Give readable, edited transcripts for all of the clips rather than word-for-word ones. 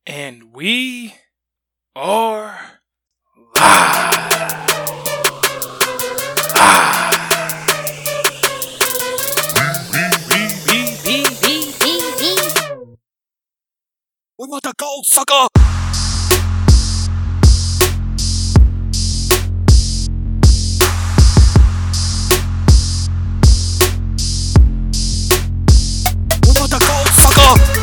And we are live. We want the gold, sucker! We want the gold, sucker!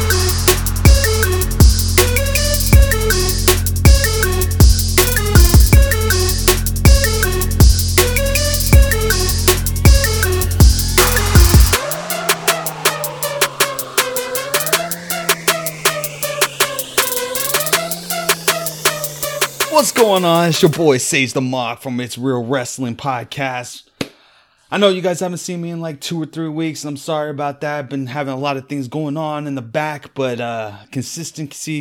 What's going on? It's your boy Sage the Mock from It's Real Wrestling Podcast. I know you guys haven't seen me in like 2 or 3 weeks, and I'm sorry about that. I've been having a lot of things going on in the back, but consistency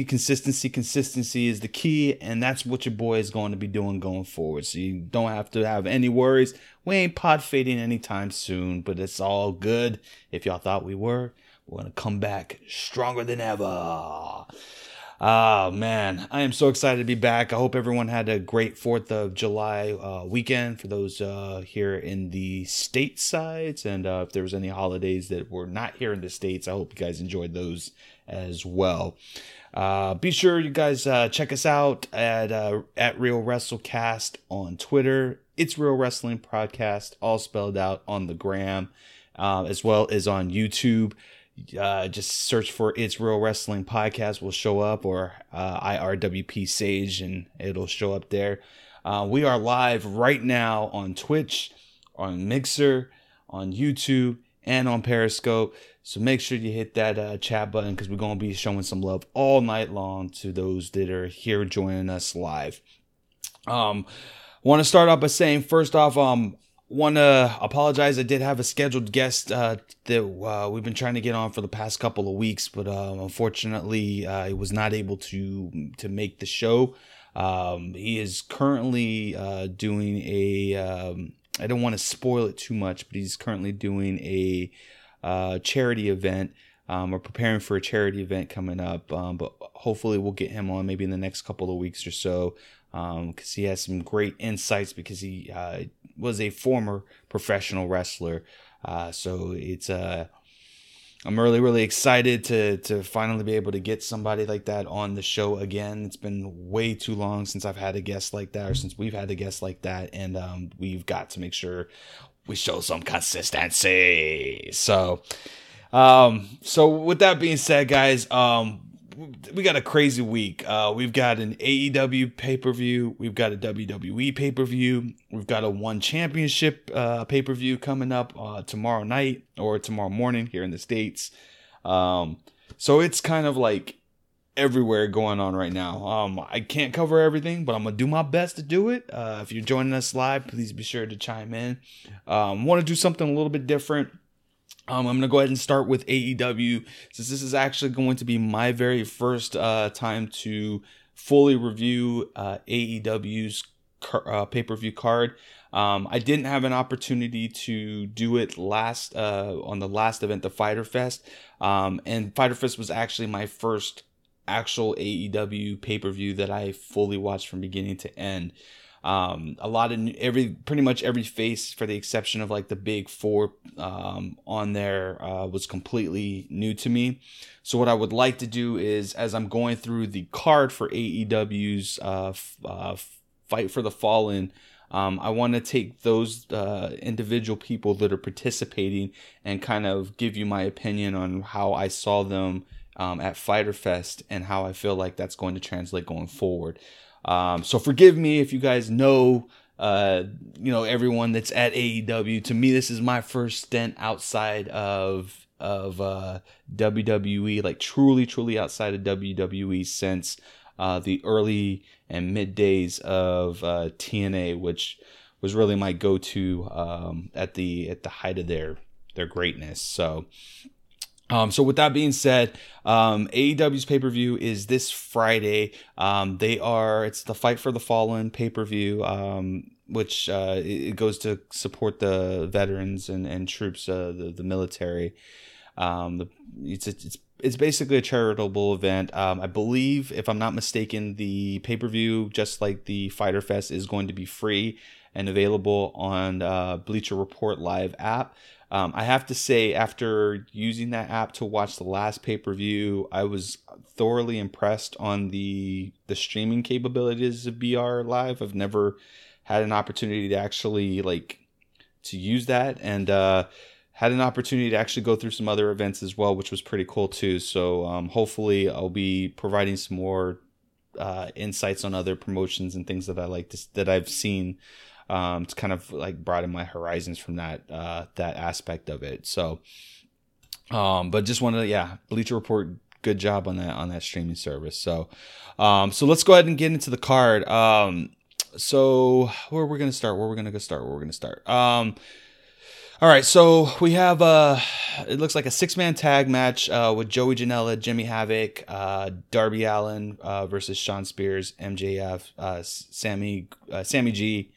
is the key, and that's what your boy is going to be doing going forward. So you don't have to have any worries. We ain't pod fading anytime soon, but it's all good. If y'all thought we were, we're going to come back stronger than ever. Oh, man, I am so excited to be back. I hope everyone had a great 4th of July weekend for those here in the statesides. And if there was any holidays that were not here in the States, I hope you guys enjoyed those as well. Be sure you guys check us out at Real WrestleCast on Twitter. It's Real Wrestling Podcast, all spelled out on the gram, as well as on YouTube. Just search for It's Real Wrestling Podcast will show up, or IRWP Sage, and it'll show up there. We are live right now on Twitch, on Mixer, on YouTube, and on Periscope. So make sure you hit that chat button, because we're going to be showing some love all night long to those that are here joining us live. Want to start off by saying, first off, want to apologize. I did have a scheduled guest that we've been trying to get on for the past couple of weeks, but unfortunately, he was not able to make the show. He is currently doing a. I don't want to spoil it too much, but he's currently doing a charity event. We're preparing for a charity event coming up, but hopefully we'll get him on maybe in the next couple of weeks or so. Because he has some great insights, because he was a former professional wrestler. So it's I'm really excited to finally be able to get somebody like that on the show again. It's been way too long since I've had a guest like that, or since we've had a guest like that, and we've got to make sure we show some consistency. So with that being said, guys, we got a crazy week. We've got an AEW pay-per-view. We've got a WWE pay-per-view. We've got a One Championship pay-per-view coming up tomorrow night, or tomorrow morning here in the States. So it's kind of like everywhere going on right now. I can't cover everything, but I'm going to do my best to do it. If you're joining us live, please be sure to chime in. Want to do something a little bit different. I'm going to go ahead and start with AEW, since this is actually going to be my very first time to fully review AEW's pay-per-view card. I didn't have an opportunity to do it on the last event, the Fyter Fest. And Fyter Fest was actually my first actual AEW pay-per-view that I fully watched from beginning to end. Pretty much every face, for the exception of like the big four on there, was completely new to me. So what I would like to do is, as I'm going through the card for AEW's Fight for the Fallen, I want to take those individual people that are participating and kind of give you my opinion on how I saw them at Fyter Fest, and how I feel like that's going to translate going forward. So forgive me if you guys know everyone that's at AEW. To me, this is my first stint outside of WWE, like truly outside of WWE, since the early and mid days of TNA, which was really my go-to at the height of their greatness. So with that being said, AEW's pay-per-view is this Friday. It's the Fight for the Fallen pay-per-view, which it goes to support the veterans and troops, the military. It's basically a charitable event. I believe, if I'm not mistaken, the pay-per-view, just like the Fyter Fest, is going to be free and available on Bleacher Report Live app. I have to say, after using that app to watch the last pay-per-view, I was thoroughly impressed on the streaming capabilities of BR Live. I've never had an opportunity to actually to use that, and had an opportunity to actually go through some other events as well, which was pretty cool too. So hopefully I'll be providing some more insights on other promotions and things that that I've seen, to kind of broaden my horizons from that aspect of it. So, but just wanted to, Bleacher Report, good job on that streaming service. So, so let's go ahead and get into the card. So where are we going to start? All right, so we have it looks like a 6-man tag match with Joey Janela, Jimmy Havoc, Darby Allin versus Shawn Spears, MJF, Sammy G.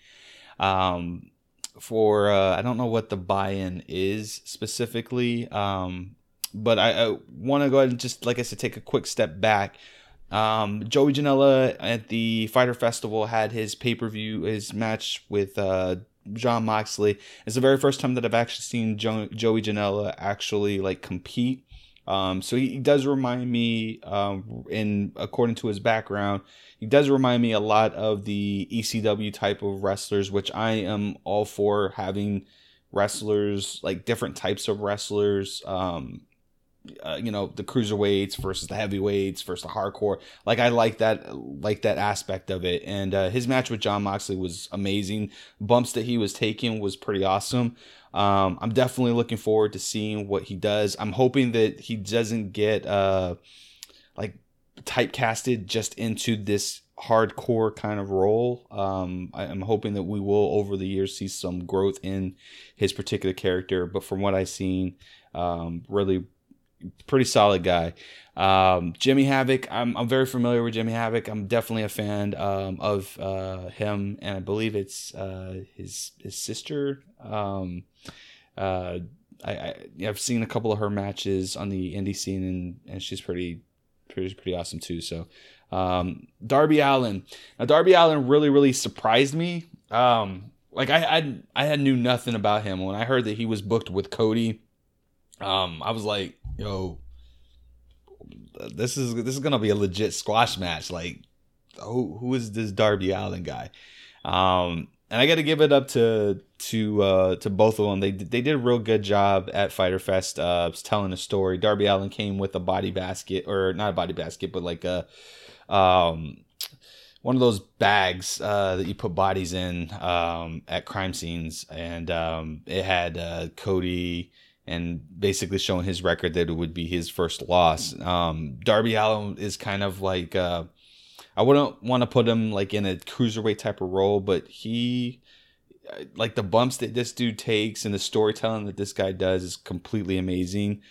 For I don't know what the buy-in is specifically, but I want to go ahead and just, like I said, take a quick step back. Joey Janela at the Fyter Festival had his pay-per-view, his match with Jon Moxley. It's the very first time that I've actually seen Joey Janela actually compete. So he does remind me, according to his background, he does remind me a lot of the ECW type of wrestlers, which I am all for, having wrestlers, different types of wrestlers. The cruiserweights versus the heavyweights versus the hardcore. I like that aspect of it. And his match with Jon Moxley was amazing. Bumps that he was taking was pretty awesome. I'm definitely looking forward to seeing what he does. I'm hoping that he doesn't get typecasted just into this hardcore kind of role. I'm hoping that we will, over the years, see some growth in his particular character. But from what I've seen, really pretty solid guy. Jimmy Havoc, I'm very familiar with Jimmy Havoc. I'm definitely a fan of him, and I believe it's his sister. I've seen a couple of her matches on the indie scene, and she's pretty awesome too. So Darby Allin. Now Darby Allin really surprised me. I had knew nothing about him. When I heard that he was booked with Cody, I was like, yo, this is gonna be a legit squash match. Who is this Darby Allin guy? And I got to give it up to both of them. They did a real good job at Fyter Fest, telling a story. Darby Allin came with a body basket, or not a body basket, but one of those bags that you put bodies in at crime scenes, and it had Cody, and basically showing his record that it would be his first loss. Darby Allin is kind of I wouldn't want to put him in a cruiserweight type of role, but he, the bumps that this dude takes and the storytelling that this guy does is completely amazing.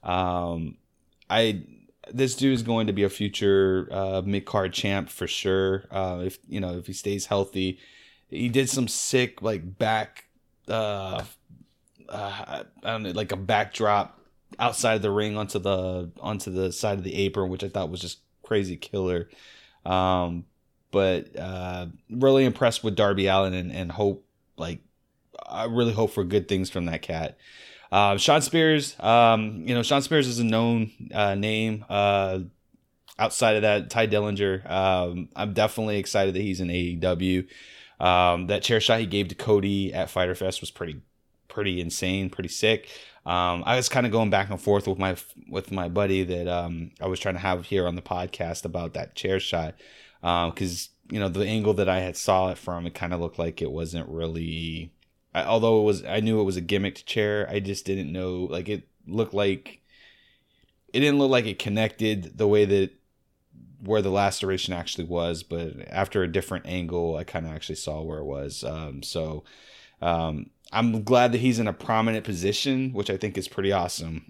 This dude is going to be a future mid-card champ for sure. If he stays healthy. He did some sick back I don't know, a backdrop outside of the ring onto the side of the apron, which I thought was just crazy killer. But really impressed with Darby Allin, and hope, I really hope for good things from that cat. Shawn Spears, Shawn Spears is a known name. Outside of that, Ty Dillinger, I'm definitely excited that he's in AEW. That chair shot he gave to Cody at Fyter Fest was pretty insane, pretty sick. I was kind of going back and forth with my buddy that I was trying to have here on the podcast about that chair shot, because the angle that I had saw it from, it kind of looked like it wasn't really. Although I knew it was a gimmicked chair, I just didn't know. It didn't look like it connected the way that where the laceration actually was. But after a different angle, I kind of actually saw where it was. I'm glad that he's in a prominent position, which I think is pretty awesome.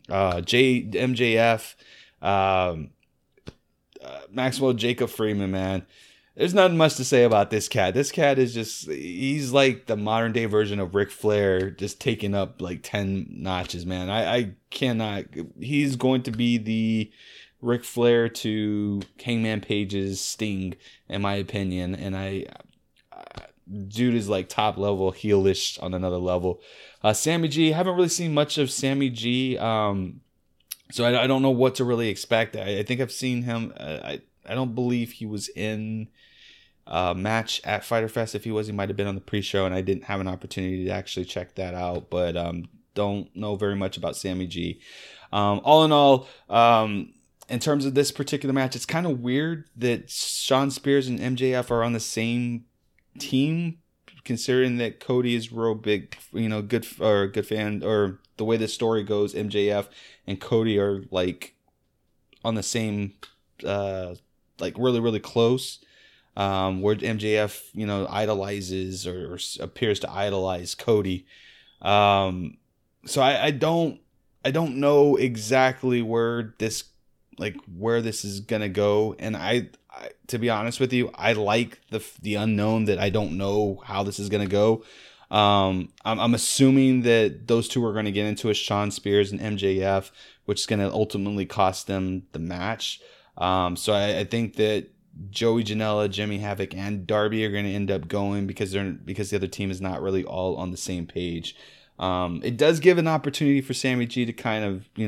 MJF, Maxwell Jacob Freeman, man. There's nothing much to say about this cat. This cat is he's like the modern day version of Ric Flair, just taking up like 10 notches, man. I cannot. He's going to be the Ric Flair to Hangman Page's Sting, in my opinion. And dude is like top level heelish on another level. Sammy G, I haven't really seen much of Sammy G. So I don't know what to really expect. I think I've seen him. I don't believe he was in a match at Fyter Fest. If he was, he might have been on the pre-show, and I didn't have an opportunity to actually check that out. But don't know very much about Sammy G. All in all, in terms of this particular match, it's kind of weird that Shawn Spears and MJF are on the same team, considering that Cody is real big, good fan, or the way the story goes, MJF and Cody are like on the same, like really, really close, where MJF, idolizes or appears to idolize Cody. So I don't know exactly where this is gonna go, and I to be honest with you, I like the unknown, that I don't know how this is gonna go. I'm assuming that those two are going to get into a Shawn Spears and MJF, which is going to ultimately cost them the match. So I think that Joey Janela, Jimmy Havoc, and Darby are going to end up going because the other team is not really all on the same page. It does give an opportunity for Sammy G to kind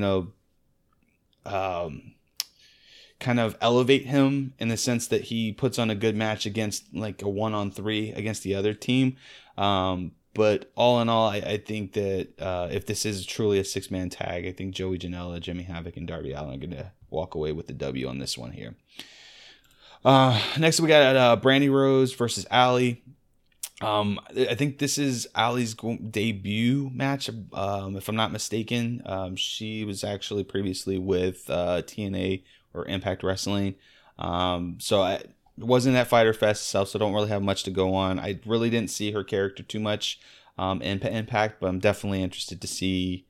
of elevate him, in the sense that he puts on a good match against like a 1-on-3 against the other team. But all in all, I think that if this is truly a 6-man tag, I think Joey Janela, Jimmy Havoc, and Darby Allin are going to walk away with the W on this one here. Next, we got Brandy Rose versus Allie. I think this is Allie's debut match, if I'm not mistaken. She was actually previously with TNA or Impact Wrestling. So it wasn't at Fyter Fest itself, so don't really have much to go on. I really didn't see her character too much in Impact, but I'm definitely interested to see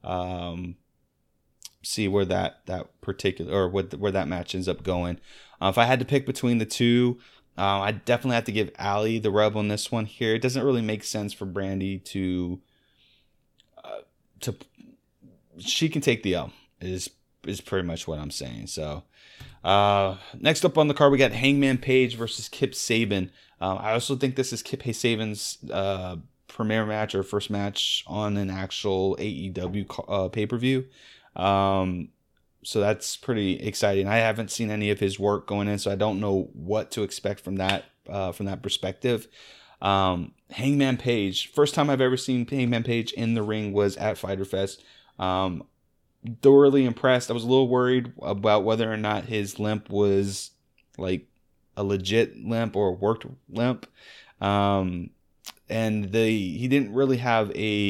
where that particular, or where that match ends up going. If I had to pick between the two, I definitely have to give Allie the rub on this one here. It doesn't really make sense for Brandy to she can take the L, is pretty much what I'm saying. So next up on the card, we got Hangman Page versus Kip Sabian. I also think this is Kip Sabian's premiere match, or first match on an actual AEW pay-per-view. So that's pretty exciting. I haven't seen any of his work going in, so I don't know what to expect from that perspective. Hangman Page, first time I've ever seen Hangman Page in the ring was at Fyter Fest. Thoroughly impressed. I was a little worried about whether or not his limp was like a legit limp or a worked limp. And he didn't really have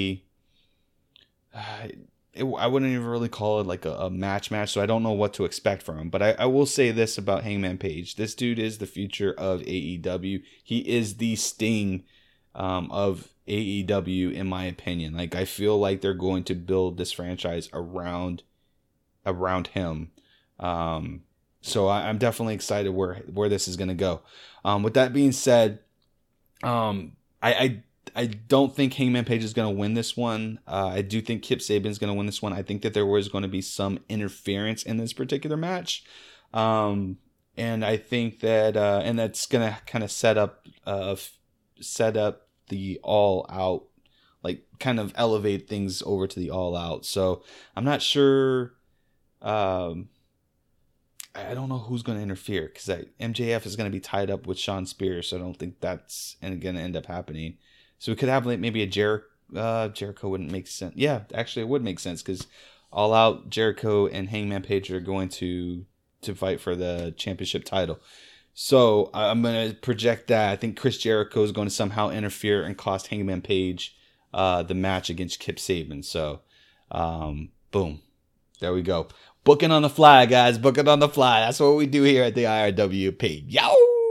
I wouldn't even really call it like a match, so I don't know what to expect from him. But I will say this about Hangman Page. This dude is the future of AEW. He is the Sting of AEW, in my opinion. Like, I feel like they're going to build this franchise around him. So I'm definitely excited where this is going to go. With that being said, I don't think Hangman Page is going to win this one. I do think Kip Sabian is going to win this one. I think that there was going to be some interference in this particular match. And I think that, and that's going to kind of set up the All Out, like kind of elevate things over to the All Out. So I'm not sure. I don't know who's going to interfere, because MJF is going to be tied up with Shawn Spears. So I don't think that's going to end up happening. So we could have like maybe a Jericho wouldn't make sense. Yeah, actually it would make sense, because All Out, Jericho and Hangman Page are going to fight for the championship title. So I'm going to project that. I think Chris Jericho is going to somehow interfere and cost Hangman Page the match against Kip Sabian. So boom, there we go. Booking on the fly, guys. Booking on the fly. That's what we do here at the IRWP. Yo!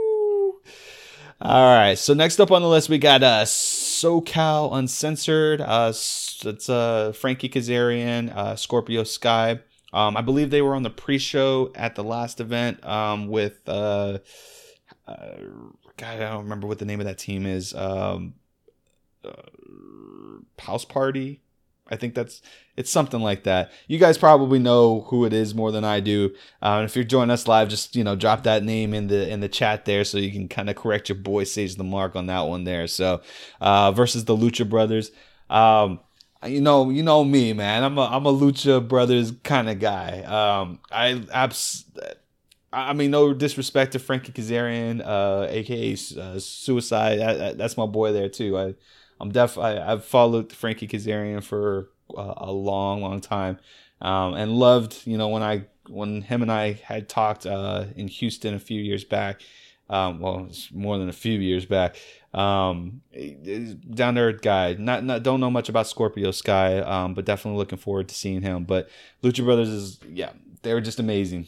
All right, so next up on the list, we got SoCal Uncensored. It's Frankie Kazarian, Scorpio Sky. I believe they were on the pre-show at the last event with God, I don't remember what the name of that team is. House Party. I think it's something like that. You guys probably know who it is more than I do. And if you're joining us live, just drop that name in the chat there, so you can kind of correct your boy Sage the Mark on that one there. So versus the Lucha Brothers. You know me, man. I'm a Lucha Brothers kind of guy. I mean, no disrespect to Frankie Kazarian, aka Suicide. That's my boy there too. I've followed Frankie Kazarian for a long time, and loved when him and I had talked in Houston a few years back. Well, it's more than a few years back. Down to earth guy. Not don't know much about Scorpio Sky, but definitely looking forward to seeing him. But Lucha Brothers they were just amazing.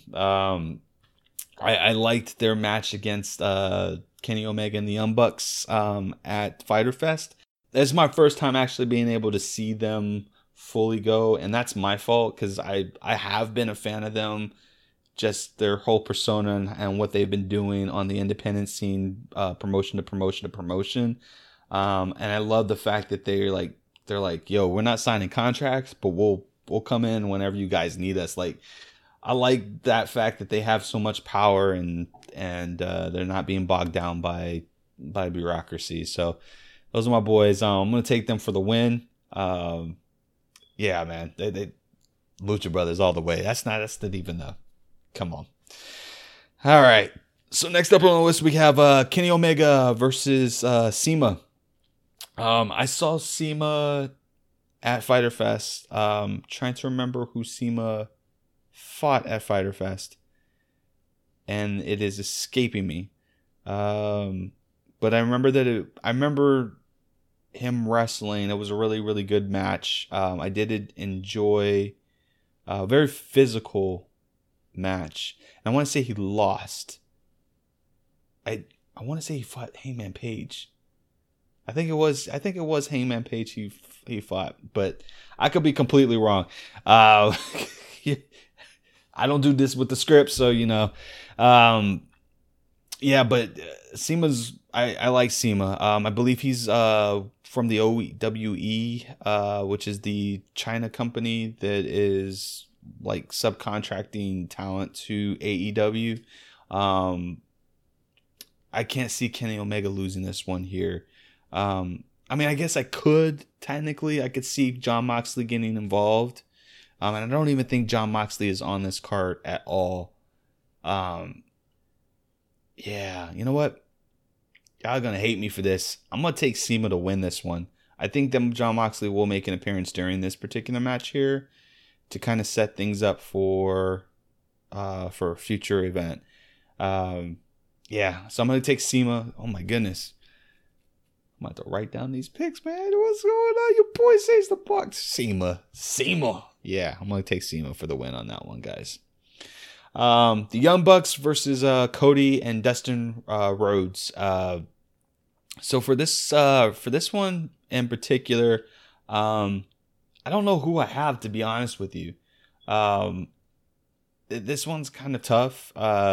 I liked their match against Kenny Omega and the Young Bucks at Fyter Fest. It's my first time actually being able to see them fully go, and that's my fault because I have been a fan of them, just their whole persona and what they've been doing on the independent scene, promotion to promotion to promotion. And I love the fact that they're like, yo, we're not signing contracts, but we'll come in whenever you guys need us. Like, I like that fact that they have so much power and they're not being bogged down by bureaucracy. So those are my boys. I'm gonna take them for the win. Yeah, man, they Lucha Brothers all the way. That's not even the. Come on. All right. So next up on the list we have Kenny Omega versus CIMA. I saw CIMA at Fyter Fest. Trying to remember who CIMA fought at Fyter Fest, and it is escaping me. But I remember him wrestling. It was a really, really good match. I did enjoy a very physical match. And I want to say he lost. I want to say he fought Hangman Page. I think it was Hangman Page he fought, but I could be completely wrong. I don't do this with the script, so yeah, but CIMA's I like CIMA. I believe he's from the OWE, which is the China company that is like subcontracting talent to AEW. I can't see Kenny Omega losing this one here. I mean, I guess I could see Jon Moxley getting involved. And I don't even think Jon Moxley is on this card at all. Yeah, you know what? Y'all gonna hate me for this. I'm gonna take CIMA to win this one. I think that Jon Moxley will make an appearance during this particular match here to kind of set things up for a future event. Yeah, so I'm gonna take CIMA. Oh my goodness. I'm about to write down these picks, man. What's going on? Your boy says the box. CIMA. Yeah, I'm going to take CIMA for the win on that one, guys. The Young Bucks versus Cody and Dustin Rhodes. So for this one in particular, I don't know who I have, to be honest with you. This one's kind of tough.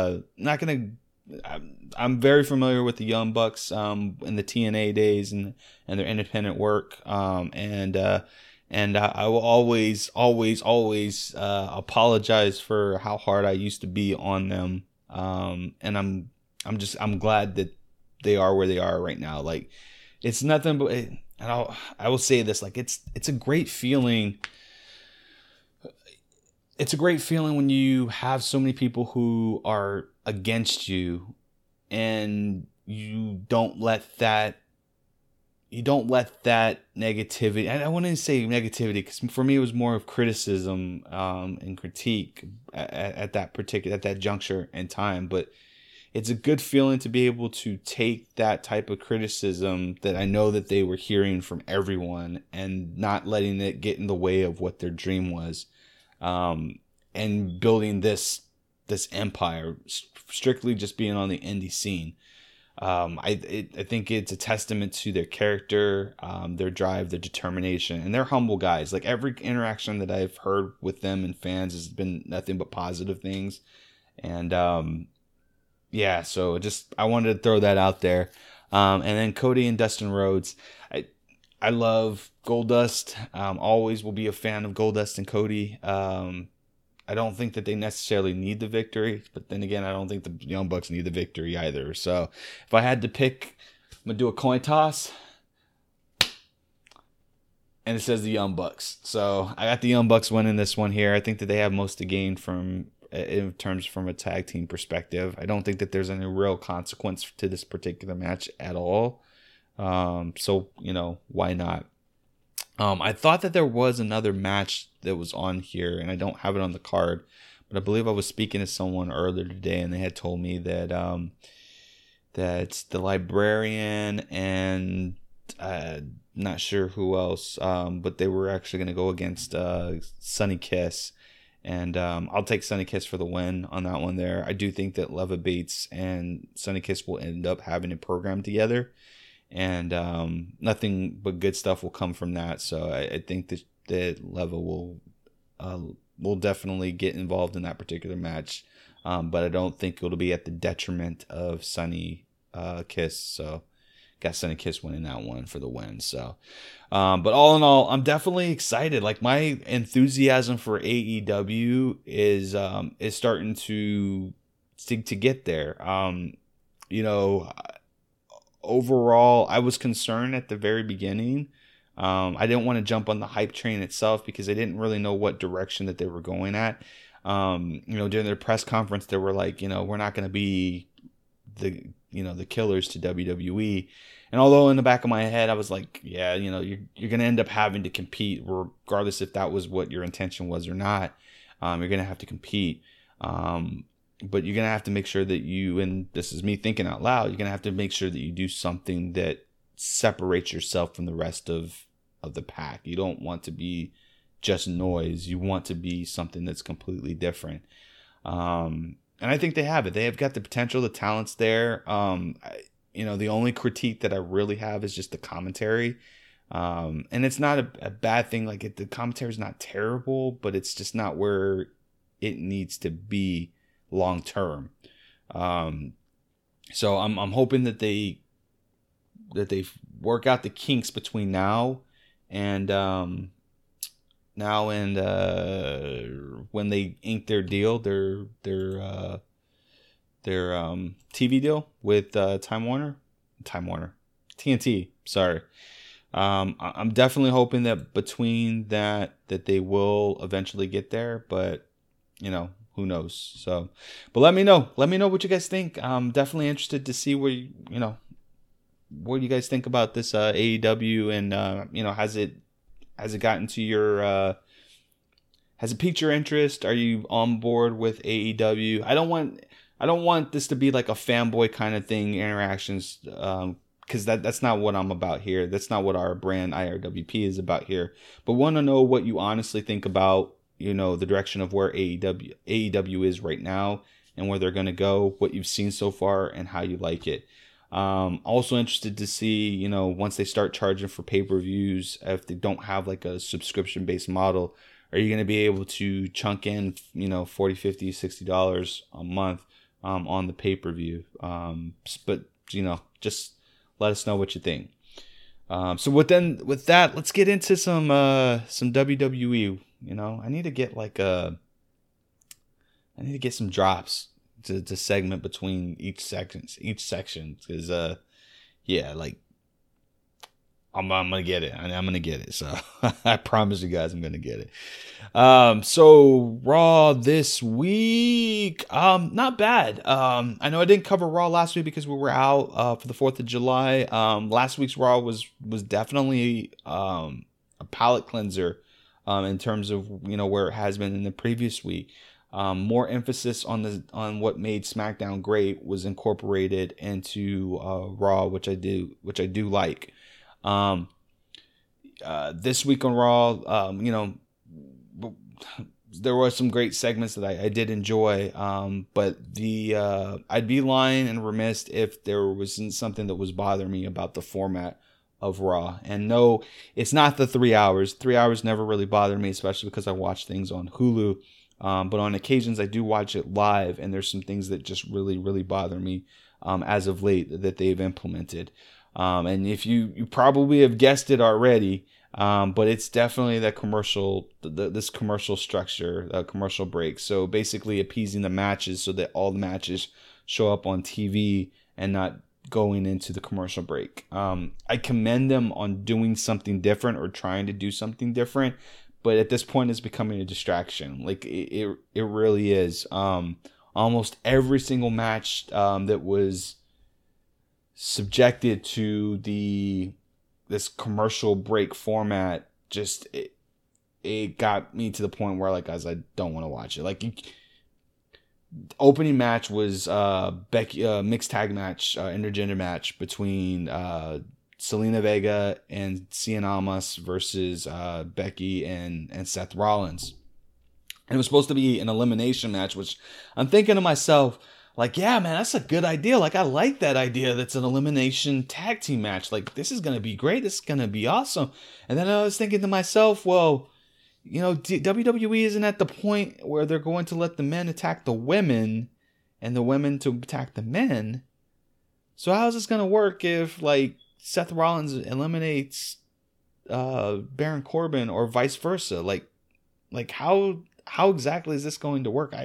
I'm very familiar with the Young Bucks in the TNA days and their independent work. And I will always apologize for how hard I used to be on them. And I'm glad that they are where they are right now. Like, it's nothing but, and I will say this, like, it's a great feeling. It's a great feeling when you have so many people who are against you and you don't let that negativity, and I wouldn't say negativity, because for me it was more of criticism and critique at that juncture in time. But it's a good feeling to be able to take that type of criticism that I know that they were hearing from everyone and not letting it get in the way of what their dream was, and building this empire strictly just being on the indie scene. I think it's a testament to their character, their drive, their determination, and they're humble guys. Like, every interaction that I've heard with them and fans has been nothing but positive things. And yeah, so I wanted to throw that out there. And then Cody and Dustin Rhodes. I love Goldust. Always will be a fan of Goldust and Cody. I don't think that they necessarily need the victory, but then again, I don't think the Young Bucks need the victory either. So if I had to pick, I'm gonna do a coin toss, and it says the Young Bucks. So I got the Young Bucks winning this one here. I think that they have most to gain from a tag team perspective. I don't think that there's any real consequence to this particular match at all. So why not? I thought that there was another match that was on here, and I don't have it on the card, but I believe I was speaking to someone earlier today, and they had told me that that the Librarian and not sure who else, but they were actually going to go against Sonny Kiss, and I'll take Sonny Kiss for the win on that one there. I do think that Leva Bates and Sonny Kiss will end up having a program together, and nothing but good stuff will come from that. So I think that Leva will definitely get involved in that particular match, but I don't think it'll be at the detriment of Sonny Kiss. So got Sonny Kiss winning that one for the win. So, but all in all, I'm definitely excited. Like, my enthusiasm for AEW is starting to get there. Overall, I was concerned at the very beginning. I didn't want to jump on the hype train itself because I didn't really know what direction that they were going at. During their press conference, they were like, we're not going to be the killers to WWE. And although in the back of my head, I was like, yeah, you're going to end up having to compete regardless if that was what your intention was or not. You're going to have to compete. But you're going to have to make sure that and this is me thinking out loud, you're going to have to make sure that you do something that separates yourself from the rest of the pack. You don't want to be just noise. You want to be something that's completely different. And I think they have it. They have got the potential, the talent's there. The only critique that I really have is just the commentary. And it's not a bad thing. Like, the commentary is not terrible, but it's just not where it needs to be long term. So I'm hoping that they work out the kinks between now and when they ink their deal, their TV deal with TNT. Sorry. I'm definitely hoping that between that they will eventually get there, but who knows? So, but let me know what you guys think. I'm definitely interested to see what you guys think about this AEW, and has it gotten to your has it piqued your interest? Are you on board with AEW? I don't want this to be like a fanboy kind of thing, interactions, because that's not what I'm about here. That's not what our brand IRWP is about here. But want to know what you honestly think about the direction of where AEW is right now and where they're going to go, what you've seen so far, and how you like it. Also interested to see, once they start charging for pay-per-views, if they don't have like a subscription-based model, are you going to be able to chunk in, $40, $50, $60 a month on the pay-per-view? But, just let us know what you think. So with that, let's get into some WWE. I need to get some drops to segment between each section, because I'm gonna get it. I'm gonna get it. So I promise you guys, I'm gonna get it. So Raw this week, not bad. I know I didn't cover Raw last week because we were out for the 4th of July. Last week's Raw was definitely a palate cleanser in terms of where it has been in the previous week. More emphasis on what made SmackDown great was incorporated into Raw, which I do like. This week on Raw, there were some great segments that I did enjoy, but I'd be lying and remiss if there wasn't something that was bothering me about the format of Raw. And no, it's not the 3 hours. 3 hours never really bothered me, especially because I watch things on Hulu. But on occasions, I do watch it live, and there's some things that just really, really bother me as of late that they've implemented. And if you probably have guessed it already, but it's definitely that commercial, this commercial structure, commercial break. So basically appeasing the matches so that all the matches show up on TV and not going into the commercial break. I commend them on doing something different or trying to do something different, but at this point it's becoming a distraction. Like it really is. Almost every single match that was subjected to this commercial break format, just it got me to the point where, like, guys, I don't want to watch it. Like, opening match was Becky mixed tag match, intergender match between Selena Vega and Cien Almas versus Becky and Seth Rollins. And it was supposed to be an elimination match, which I'm thinking to myself, like, yeah, man, that's a good idea. Like, I like that idea. That's an elimination tag team match. Like, this is going to be great. This is going to be awesome. And then I was thinking to myself, well, you know, WWE isn't at the point where they're going to let the men attack the women and the women to attack the men. So how is this going to work if, like, Seth Rollins eliminates Baron Corbin or vice versa? Like how exactly is this going to work?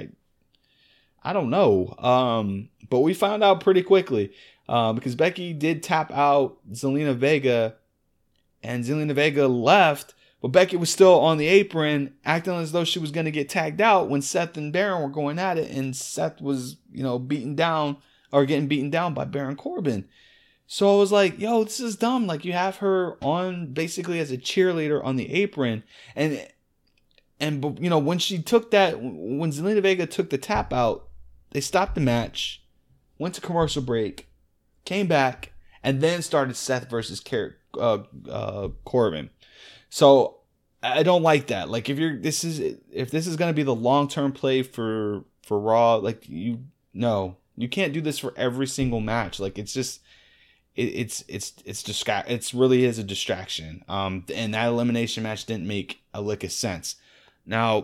I don't know. But we found out pretty quickly because Becky did tap out Zelina Vega, and Zelina Vega left, but Becky was still on the apron acting as though she was going to get tagged out when Seth and Baron were going at it, and Seth was, you know, getting beaten down by Baron Corbin. So I was like, yo, this is dumb. Like, you have her on basically as a cheerleader on the apron, and you know, when Zelina Vega took the tap out, they stopped the match, went to commercial break, came back, and then started Seth versus Corbin. So I don't like that. Like, if this is going to be the long-term play for Raw, like, you can't do this for every single match. Like, it's just it's really is a distraction. And that elimination match didn't make a lick of sense. Now,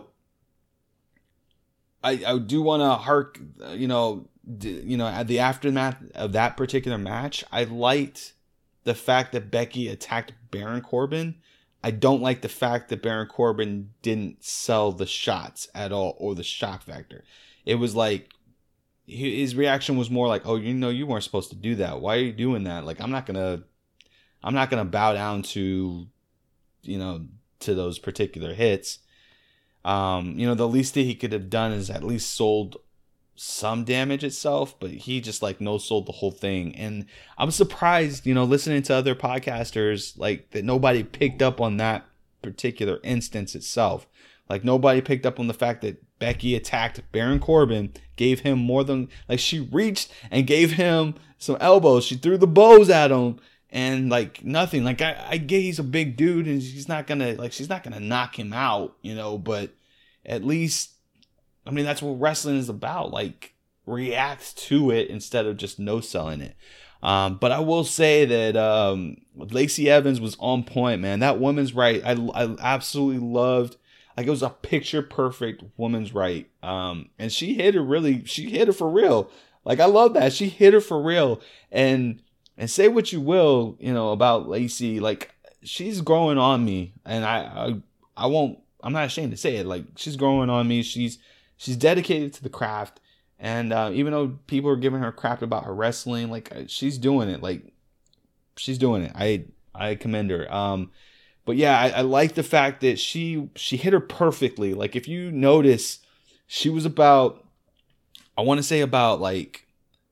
I do want to at the aftermath of that particular match, I liked the fact that Becky attacked Baron Corbin. I don't like the fact that Baron Corbin didn't sell the shots at all or the shock factor. It was like his reaction was more like, "Oh, you know, you weren't supposed to do that. Why are you doing that? Like, I'm not gonna bow down to, you know, to those particular hits." The least that he could have done is at least sold some damage itself, but he just like no sold the whole thing. And I'm surprised, you know, listening to other podcasters, like, that nobody picked up on that particular instance itself. Like, nobody picked up on the fact that Becky attacked Baron Corbin, gave him more than, like, she reached and gave him some elbows. She threw the bows at him. And, like, nothing. Like, I get he's a big dude and she's not gonna knock him out, you know, but at least, I mean, that's what wrestling is about. Like, react to it instead of just no-selling it. But I will say that Lacey Evans was on point, man. That woman's right, I absolutely loved. Like, it was a picture-perfect woman's right. And she hit her for real. Like, I love that. She hit her for real. And say what you will, you know, about Lacey, like, she's growing on me, and I'm not ashamed to say it. Like, she's growing on me. She's dedicated to the craft, and even though people are giving her crap about her wrestling, like, she's doing it. Like, she's doing it. I commend her. But yeah, I like the fact that she hit her perfectly. Like, if you notice, she was about, I want to say about like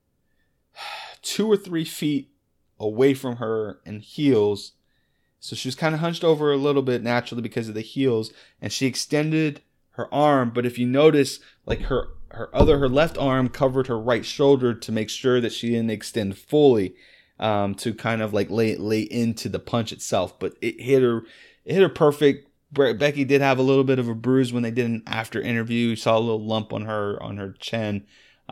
2 or 3 feet away from her in heels. So she was kind of hunched over a little bit naturally because of the heels, and she extended her arm. But if you notice, like, her left arm covered her right shoulder to make sure that she didn't extend fully, to kind of like lay into the punch itself. But it hit her perfect. Becky did have a little bit of a bruise when they did an after interview. You saw a little lump on her chin.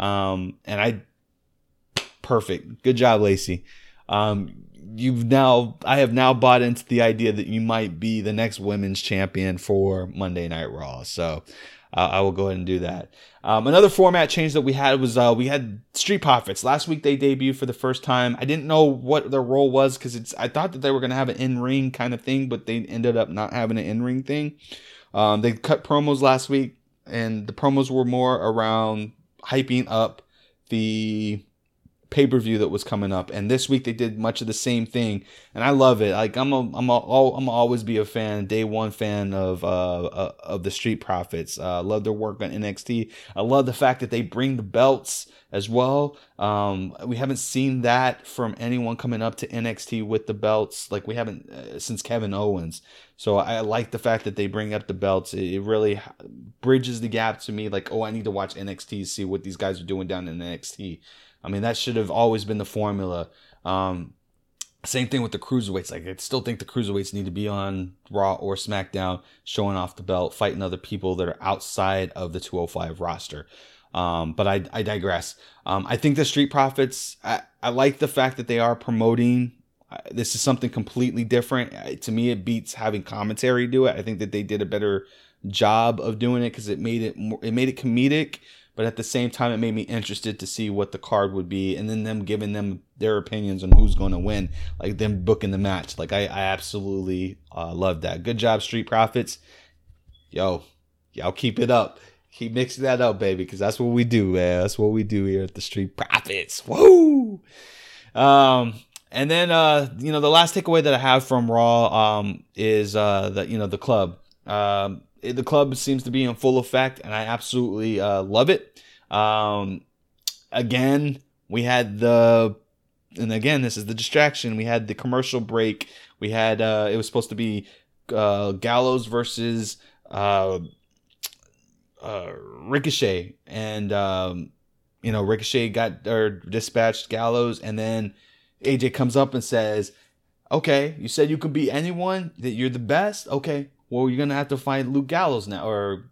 Perfect. Good job, Lacey. I have now bought into the idea that you might be the next women's champion for Monday Night Raw. So, I will go ahead and do that. Another format change that we had was we had Street Profits. Last week they debuted for the first time. I didn't know what their role was because I thought that they were going to have an in-ring kind of thing, but they ended up not having an in-ring thing. They cut promos last week, and the promos were more around hyping up the pay-per-view that was coming up, and this week they did much of the same thing, and I love it. Like I'm always be a fan, day one fan of the Street Profits. Love their work on NXT. I love the fact that they bring the belts as well. We haven't seen that from anyone coming up to NXT with the belts. Like we haven't since Kevin Owens. So I like the fact that they bring up the belts. It really bridges the gap to me. Like, oh, I need to watch NXT to see what these guys are doing down in NXT. I mean, that should have always been the formula. Same thing with the cruiserweights. Like, I still think the cruiserweights need to be on Raw or SmackDown, showing off the belt, fighting other people that are outside of the 205 roster. But I digress. I think the Street Profits, I like the fact that they are promoting. This is something completely different. To me, it beats having commentary do it. I think that they did a better job of doing it because it made it comedic. But at the same time, it made me interested to see what the card would be, and then them giving them their opinions on who's going to win, like them booking the match. Like I absolutely love that. Good job, Street Profits. Y'all keep it up. Keep mixing that up, baby, because that's what we do, man. That's what we do here at the Street Profits. Woo! And then the last takeaway that I have from Raw is the club. The club seems to be in full effect, and I absolutely love it. Again, we had this is the distraction. We had the commercial break. We had it was supposed to be Gallows versus Ricochet, and Ricochet dispatched Gallows, and then AJ comes up and says, "Okay, you said you could beat anyone, that you're the best. Okay. Well, you're going to have to find Luke Gallows now."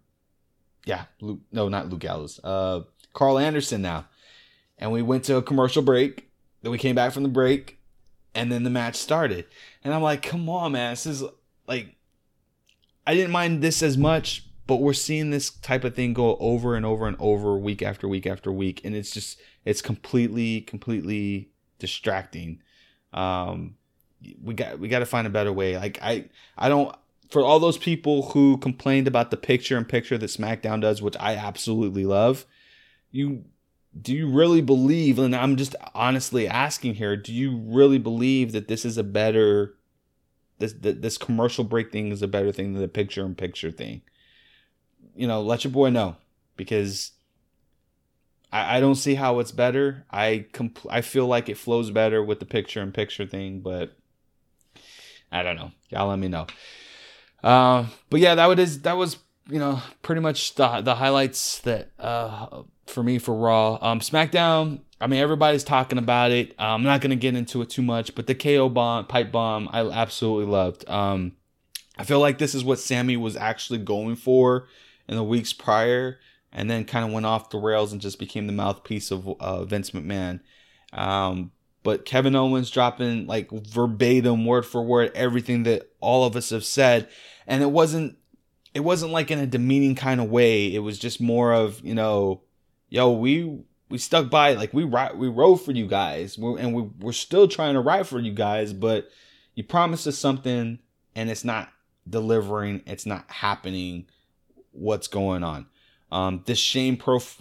Not Luke Gallows. Carl Anderson now. And we went to a commercial break. Then we came back from the break. And then the match started. And I'm like, come on, man. This is like, I didn't mind this as much, but we're seeing this type of thing go over and over and over week after week after week. And it's completely distracting. We got to find a better way. Like, I don't... For all those people who complained about the picture-in-picture that SmackDown does, which I absolutely love, do you really believe, and I'm just honestly asking here, do you really believe that this is a better, this commercial break thing is a better thing than the picture-in-picture thing? Let your boy know, because I don't see how it's better. I feel like it flows better with the picture-in-picture thing, but I don't know. Y'all let me know. But yeah, that was pretty much the highlights that for me for Raw. SmackDown, I mean, everybody's talking about it. I'm not gonna get into it too much, but the KO pipe bomb I absolutely loved. I feel like this is what Sammy was actually going for in the weeks prior, and then kind of went off the rails and just became the mouthpiece of Vince McMahon. But Kevin Owens dropping like verbatim, word for word, everything that all of us have said. And it wasn't like in a demeaning kind of way. It was just more of, we stuck by, like we rode for you guys. We're still trying to ride for you guys, but you promised us something and it's not delivering. It's not happening. What's going on? This Shane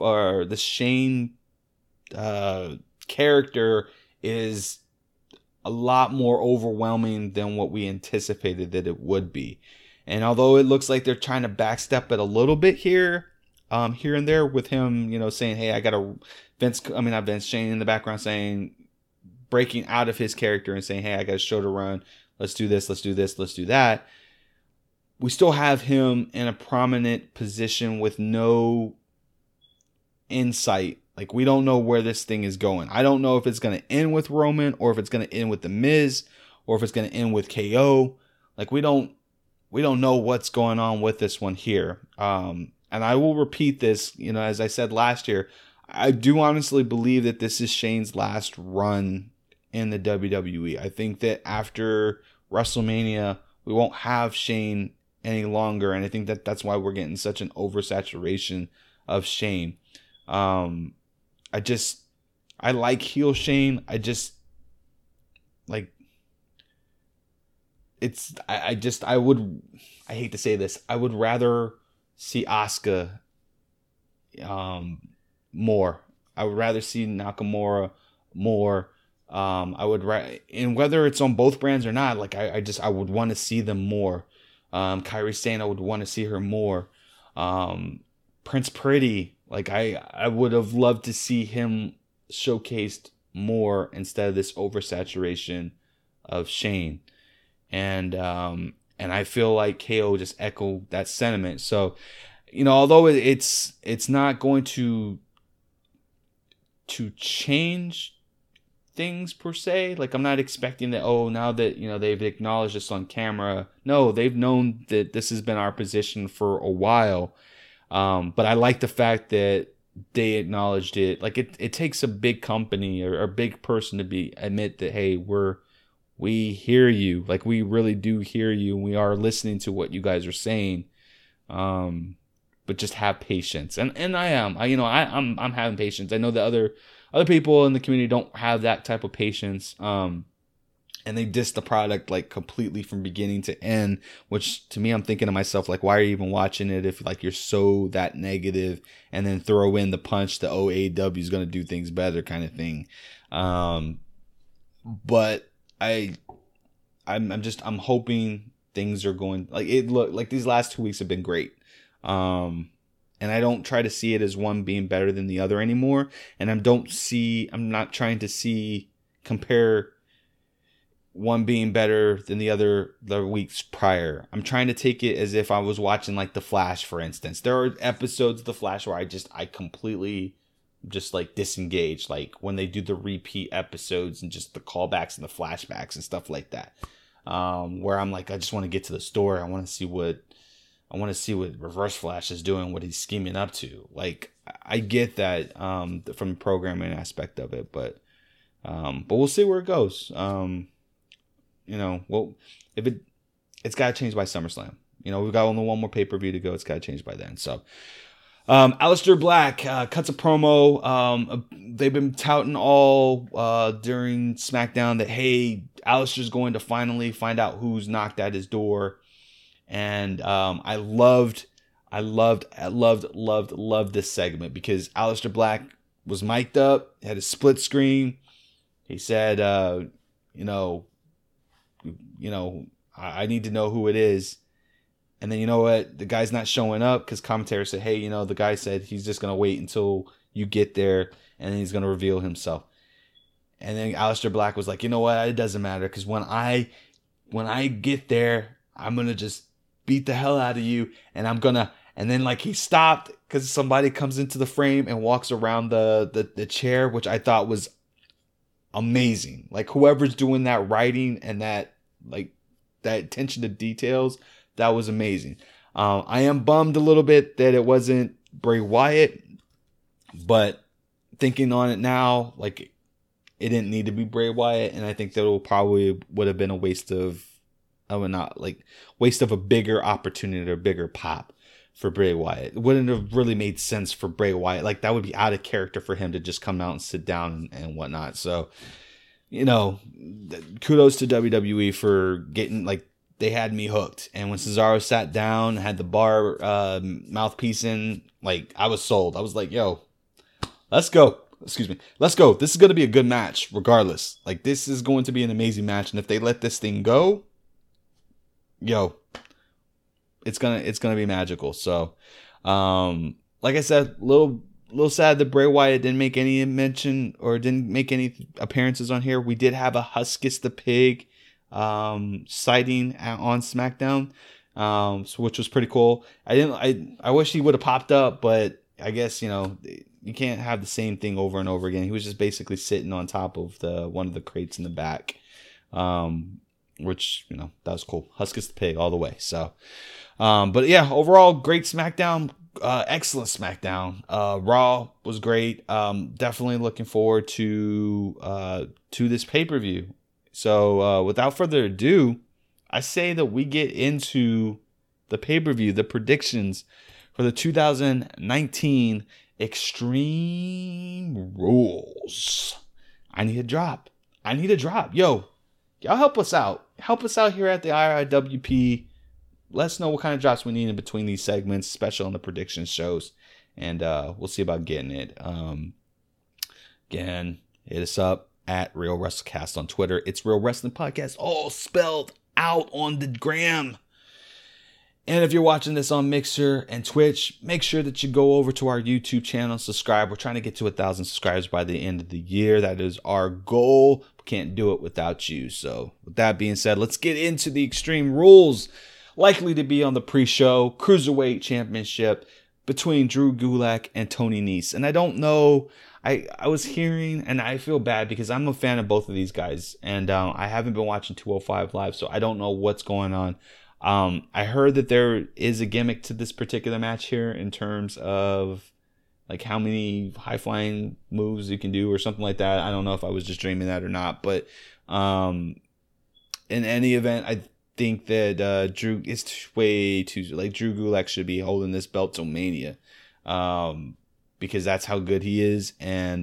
character is a lot more overwhelming than what we anticipated that it would be. And although it looks like they're trying to backstep it a little bit here and there with him, saying, hey, I got Shane in the background saying, breaking out of his character and saying, hey, I got a show to run. Let's do this. Let's do this. Let's do that. We still have him in a prominent position with no insight. Like, we don't know where this thing is going. I don't know if it's going to end with Roman or if it's going to end with The Miz or if it's going to end with KO. Like, we don't know what's going on with this one here. And I will repeat this, as I said last year, I do honestly believe that this is Shane's last run in the WWE. I think that after WrestleMania, we won't have Shane any longer, and I think that's why we're getting such an oversaturation of Shane. I like heel Shane. I just like it's I hate to say this. I would rather see Asuka more. I would rather see Nakamura more. And whether it's on both brands or not, like I would want to see them more. Kairi Sane, I would want to see her more. Prince Pretty, like I would have loved to see him showcased more instead of this oversaturation of Shane. And I feel like KO just echoed that sentiment. So, although it's not going to change things per se, like I'm not expecting that, now that they've acknowledged this on camera. No, they've known that this has been our position for a while. But I like the fact that they acknowledged it. Like it takes a big company or a big person to admit that, hey, we hear you. Like we really do hear you. We are listening to what you guys are saying. But just have patience. And I am. I'm having patience. I know that other people in the community don't have that type of patience. And they diss the product like completely from beginning to end, which to me, I'm thinking to myself, like, why are you even watching it if like you're so that negative, and then throw in the punch, the AEW is going to do things better kind of thing. But I'm hoping things are going like it. Look, like these last 2 weeks have been great. And I don't try to see it as one being better than the other anymore. And I'm not trying to compare one being better than the weeks prior. I'm trying to take it as if I was watching like The Flash, for instance. There are episodes of The Flash where I completely just like disengage, like when they do the repeat episodes and just the callbacks and the flashbacks and stuff like that. Where I'm like, I just want to get to the story. I want to see what Reverse Flash is doing, what he's scheming up to. Like, I get that from the programming aspect of it, but we'll see where it goes. Well, if it's got to change by SummerSlam. We've got only one more pay-per-view to go. It's got to change by then. So, Aleister Black cuts a promo. They've been touting all during SmackDown that, hey, Aleister's going to finally find out who's knocked at his door. And I loved this segment because Aleister Black was mic'd up, had a split screen. He said, I need to know who it is. And then you know what? The guy's not showing up because commentary said, hey, the guy said he's just going to wait until you get there and then he's going to reveal himself. And then Aleister Black was like, you know what? It doesn't matter because when I get there, I'm going to just beat the hell out of you. And then like he stopped because somebody comes into the frame and walks around the chair, which I thought was amazing. Like whoever's doing that writing and that attention to details, that was amazing. I am bummed a little bit that it wasn't Bray Wyatt, but thinking on it now, like it didn't need to be Bray Wyatt, and I think that probably would have been a waste of a bigger opportunity or bigger pop for Bray Wyatt. It wouldn't have really made sense for Bray Wyatt. Like that would be out of character for him to just come out and sit down and whatnot. So, kudos to WWE for getting they had me hooked. And when Cesaro sat down, had the bar mouthpiece in, I was sold. I was like, yo, let's go. Excuse me. Let's go. This is going to be a good match regardless. This is going to be an amazing match. And if they let this thing go, yo, it's gonna be magical. So, like I said, little sad that Bray Wyatt didn't make any mention or didn't make any appearances on here. We did have a Huskus the Pig sighting on SmackDown, which was pretty cool. I wish he would have popped up, but I guess you can't have the same thing over and over again. He was just basically sitting on top of one of the crates in the back. Which, that was cool. Huskus the Pig all the way. So, but yeah, overall, great SmackDown. Excellent SmackDown. Raw was great. Definitely looking forward to this pay-per-view. So, without further ado, I say that we get into the pay-per-view, the predictions for the 2019 Extreme Rules. I need a drop. Yo, y'all help us out. Help us out here at the IIWP. Let us know what kind of drops we need in between these segments, especially on the prediction shows. And we'll see about getting it. Again, hit us up at Real WrestleCast on Twitter. It's Real Wrestling Podcast, all spelled out on the gram. And if you're watching this on Mixer and Twitch, make sure that you go over to our YouTube channel, subscribe. We're trying to get to 1,000 subscribers by the end of the year. That is our goal. We can't do it without you. So with that being said, let's get into the Extreme Rules. Likely to be on the pre-show Cruiserweight Championship between Drew Gulak and Tony Nese. And I don't know, I was hearing, and I feel bad because I'm a fan of both of these guys. And I haven't been watching 205 Live, so I don't know what's going on. I heard that there is a gimmick to this particular match here in terms of like how many high-flying moves you can do or something like that. I don't know if I was just dreaming that or not. But in any event, I think that Drew is way too, like, Drew Gulak should be holding this belt till Mania, because that's how good he is. And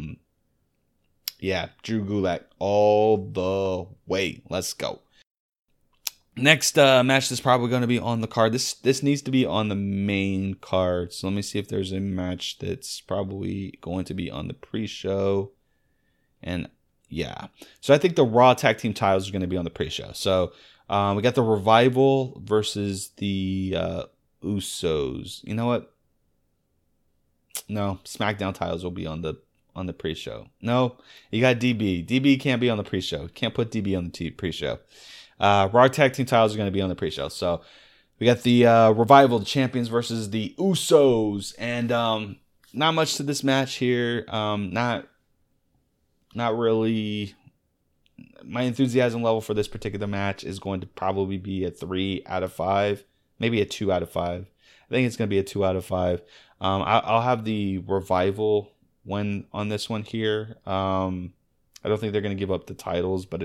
yeah, Drew Gulak all the way. Let's go. Next match that's probably going to be on the card. This needs to be on the main card. So let me see if there's a match that's probably going to be on the pre-show. And yeah, so I think the Raw Tag Team titles are going to be on the pre-show. So we got the Revival versus the Usos. You know what? No, SmackDown titles will be on the pre-show. No, you got DB. DB can't be on the pre-show. Can't put DB on the pre-show. Raw Tag Team titles are going to be on the pre-show. So we got the Revival, the champions, versus the Usos. And not much to this match here. Not really. My enthusiasm level for this particular match is going to probably be a 3 out of 5. Maybe a 2 out of 5. I think it's going to be a 2 out of 5. I'll have the Revival win on this one here. I don't think they're going to give up the titles, but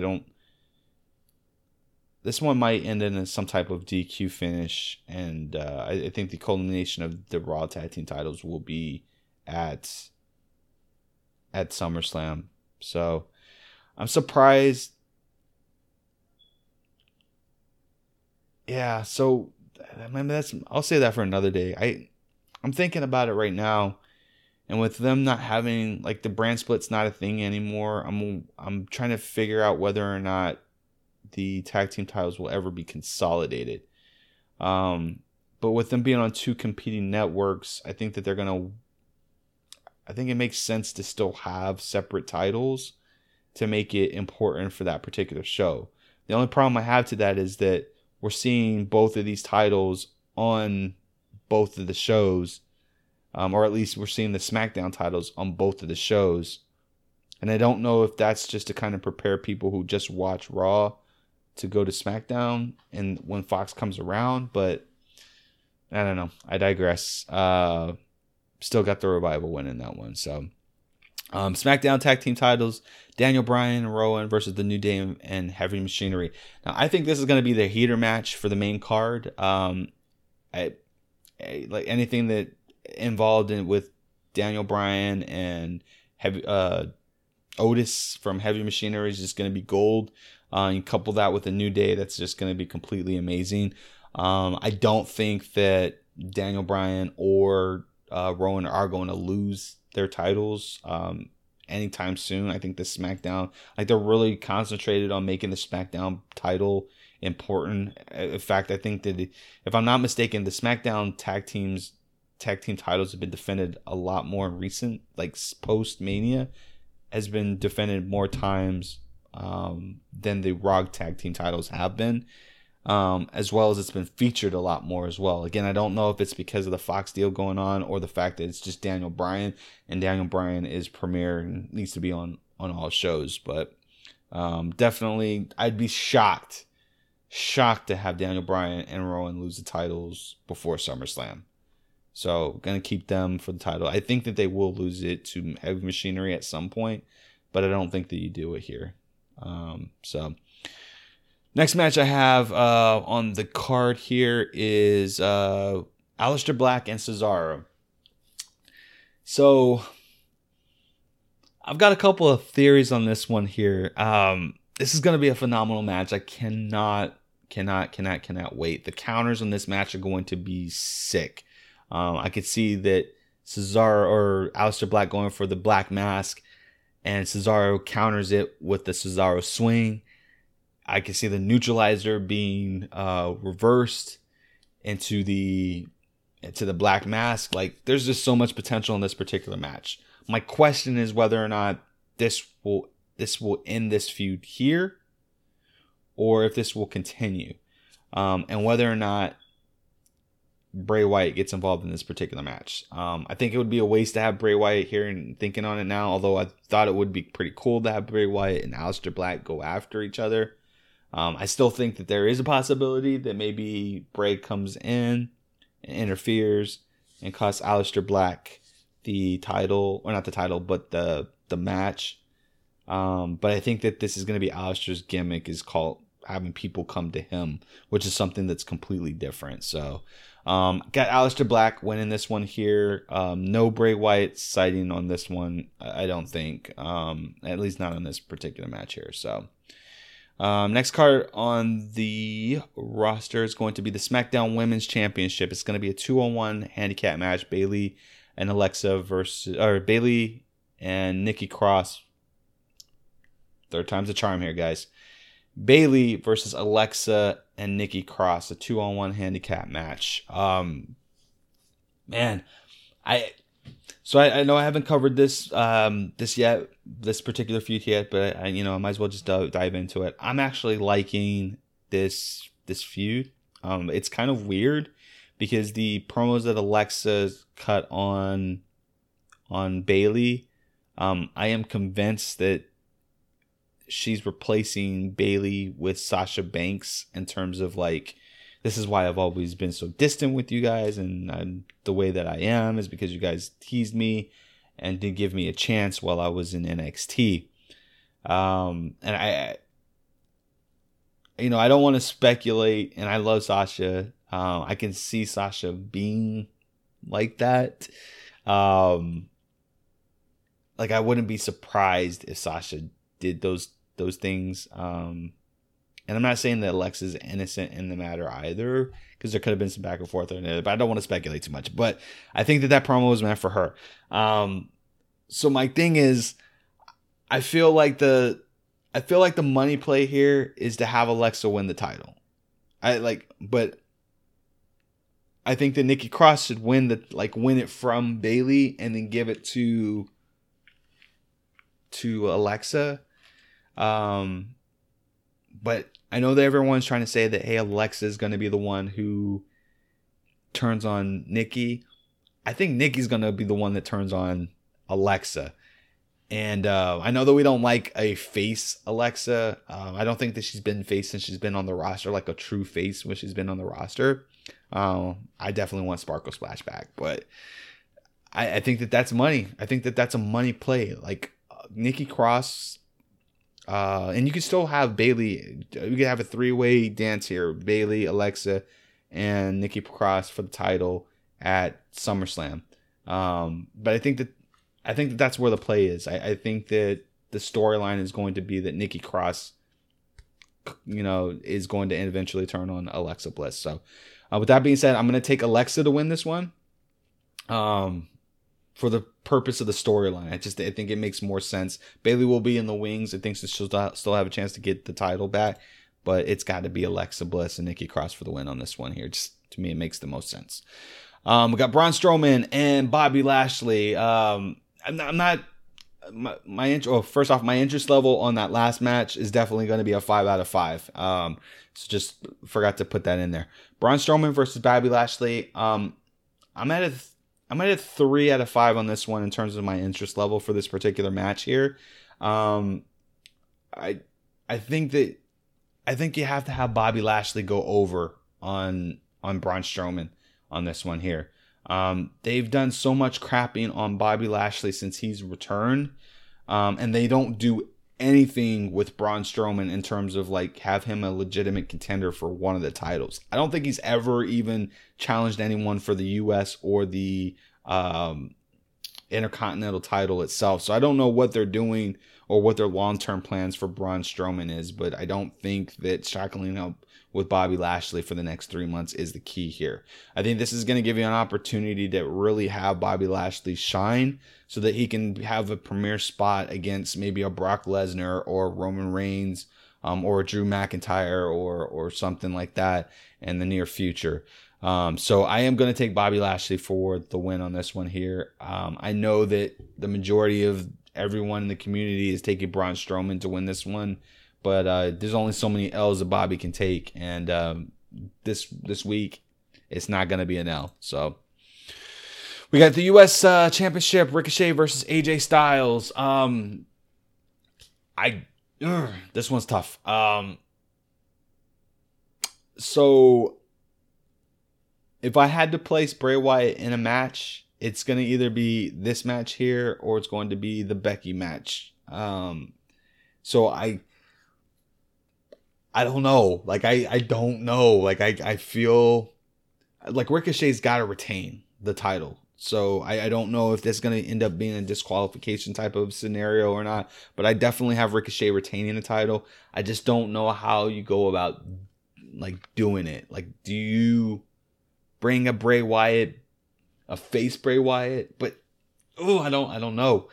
this one might end in some type of DQ finish, and I think the culmination of the Raw Tag Team titles will be at SummerSlam. So I'm surprised. Yeah, so I mean, I'll say that for another day. I'm thinking about it right now, and with them not having, like, the brand split's not a thing anymore. I'm trying to figure out whether or not the tag team titles will ever be consolidated. But with them being on 2 competing networks, I think that I think it makes sense to still have separate titles to make it important for that particular show. The only problem I have to that is that we're seeing both of these titles on both of the shows, or at least we're seeing the SmackDown titles on both of the shows. And I don't know if that's just to kind of prepare people who just watch Raw to go to SmackDown and when Fox comes around, but I don't know. I digress. Still got the Revival winning that one. So SmackDown tag team titles, Daniel Bryan and Rowan versus the New Day and Heavy Machinery. Now I think this is going to be the heater match for the main card. I like anything that involved with Daniel Bryan and Otis from Heavy Machinery is just going to be gold. You couple that with a New Day, that's just going to be completely amazing. I don't think that Daniel Bryan or Rowan are going to lose their titles anytime soon. I think the SmackDown, like, they're really concentrated on making the SmackDown title important. In fact, I think that if I'm not mistaken, the SmackDown tag team titles have been defended a lot more in recent, like post Mania, has been defended more times than the Raw tag team titles have been, as well as it's been featured a lot more as well. Again, I don't know if it's because of the Fox deal going on or the fact that it's just Daniel Bryan, and Daniel Bryan is premier and needs to be on all shows. But definitely, I'd be shocked to have Daniel Bryan and Rowan lose the titles before SummerSlam. So gonna keep them for the title. I think that they will lose it to Heavy Machinery at some point, but I don't think that you do it here. So Next match I have on the card here is Aleister Black and Cesaro. So I've got a couple of theories on this one here. This is going to be a phenomenal match. I cannot wait. The counters on this match are going to be sick. I could see that Cesaro or Aleister Black going for the Black Mask, and Cesaro counters it with the Cesaro swing. I can see the neutralizer being reversed into the Black Mask. Like, there's just so much potential in this particular match. My question is whether or not this will end this feud here, or if this will continue, and whether or not Bray Wyatt gets involved in this particular match. I think it would be a waste to have Bray Wyatt here, and thinking on it now, although I thought it would be pretty cool to have Bray Wyatt and Aleister Black go after each other. I still think that there is a possibility that maybe Bray comes in and interferes and costs Aleister Black the title, or not the title, but the match. But I think that this is going to be Aleister's gimmick, is called having people come to him, which is something that's completely different. So got Aleister Black winning this one here. No Bray Wyatt sighting on this one, I don't think, at least not on this particular match here. So next card on the roster is going to be the SmackDown Women's Championship. It's going to be a 2-on-1 handicap match. Bayley and Bayley and Nikki Cross. Third time's a charm here, guys. Bayley versus Alexa and Nikki Cross, a 2-on-1 handicap match. Man, I know I haven't covered this this particular feud yet, but I might as well just dive into it. I'm actually liking this feud. It's kind of weird because the promos that Alexa cut on Bayley, I am convinced that she's replacing Bayley with Sasha Banks in terms of, like, this is why I've always been so distant with you guys, and the way that I am is because you guys teased me and didn't give me a chance while I was in NXT. And I don't want to speculate, and I love Sasha. I can see Sasha being like that. Like, I wouldn't be surprised if Sasha did those things. And I'm not saying that Alexa's innocent in the matter either, because there could have been some back and forth in it, but I don't want to speculate too much. But I think that promo was meant for her. So my thing is, I feel like the money play here is to have Alexa win the title. But I think that Nikki Cross should win it from Bayley and then give it to Alexa. But I know that everyone's trying to say that, hey, Alexa is going to be the one who turns on Nikki. I think Nikki's going to be the one that turns on Alexa. And I know that we don't like a face Alexa. I don't think that she's been face since she's been on the roster, like a true face when she's been on the roster. I definitely want Sparkle Splash back. But I think that that's money. I think that that's a money play. Like, Nikki Cross... and you can still have Bayley. You could have a 3-way dance here: Bayley, Alexa, and Nikki Cross for the title at SummerSlam. But I think that that's where the play is. I think that the storyline is going to be that Nikki Cross, is going to eventually turn on Alexa Bliss. So, with that being said, I'm going to take Alexa to win this one. For the purpose of the storyline, I think it makes more sense. Bayley will be in the wings. I think she'll still have a chance to get the title back, but it's got to be Alexa Bliss and Nikki Cross for the win on this one here. Just to me, it makes the most sense. We got Braun Strowman and Bobby Lashley. First off, my interest level on that last match is definitely going to be a 5 out of 5. So just forgot to put that in there. Braun Strowman versus Bobby Lashley. I'm at a 3 out of 5 on this one in terms of my interest level for this particular match here. I think you have to have Bobby Lashley go over on Braun Strowman on this one here. They've done so much crapping on Bobby Lashley since he's returned, and they don't do anything with Braun Strowman in terms of like have him a legitimate contender for one of the titles. I don't think he's ever even challenged anyone for the US or the Intercontinental title itself. So I don't know what they're doing or what their long-term plans for Braun Strowman is, but I don't think that shackling up with Bobby Lashley for the next 3 months is the key here. I think this is going to give you an opportunity to really have Bobby Lashley shine so that he can have a premier spot against maybe a Brock Lesnar or Roman Reigns or a Drew McIntyre or something like that in the near future. So I am going to take Bobby Lashley for the win on this one here. I know that the majority of everyone in the community is taking Braun Strowman to win this one, but there's only so many L's that Bobby can take, and this week it's not going to be an L. So we got the U.S. Championship, Ricochet versus AJ Styles. This one's tough. So if I had to place Bray Wyatt in a match, it's going to either be this match here or it's going to be the Becky match. So I don't know. Like, I don't know. Like, I feel like Ricochet's got to retain the title. So I don't know if that's going to end up being a disqualification type of scenario or not. But I definitely have Ricochet retaining the title. I just don't know how you go about, like, doing it. Like, do you bring a Bray Wyatt, a face Bray Wyatt? But, I don't know.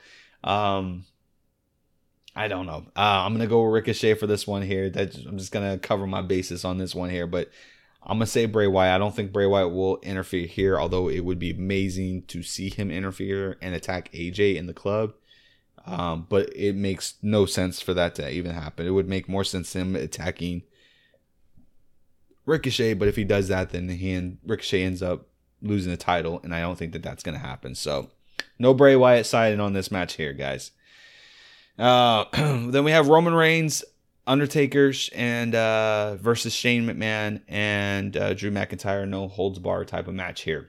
I don't know. I'm going to go with Ricochet for this one here. I'm just going to cover my bases on this one here. But I'm going to say Bray Wyatt. I don't think Bray Wyatt will interfere here, although it would be amazing to see him interfere and attack AJ in the club. But it makes no sense for that to even happen. It would make more sense him attacking Ricochet, but if he does that, then Ricochet ends up losing the title, and I don't think that that's going to happen. So no Bray Wyatt siding on this match here, guys. Then we have Roman Reigns, Undertaker, and versus Shane McMahon and Drew McIntyre, no holds bar type of match here.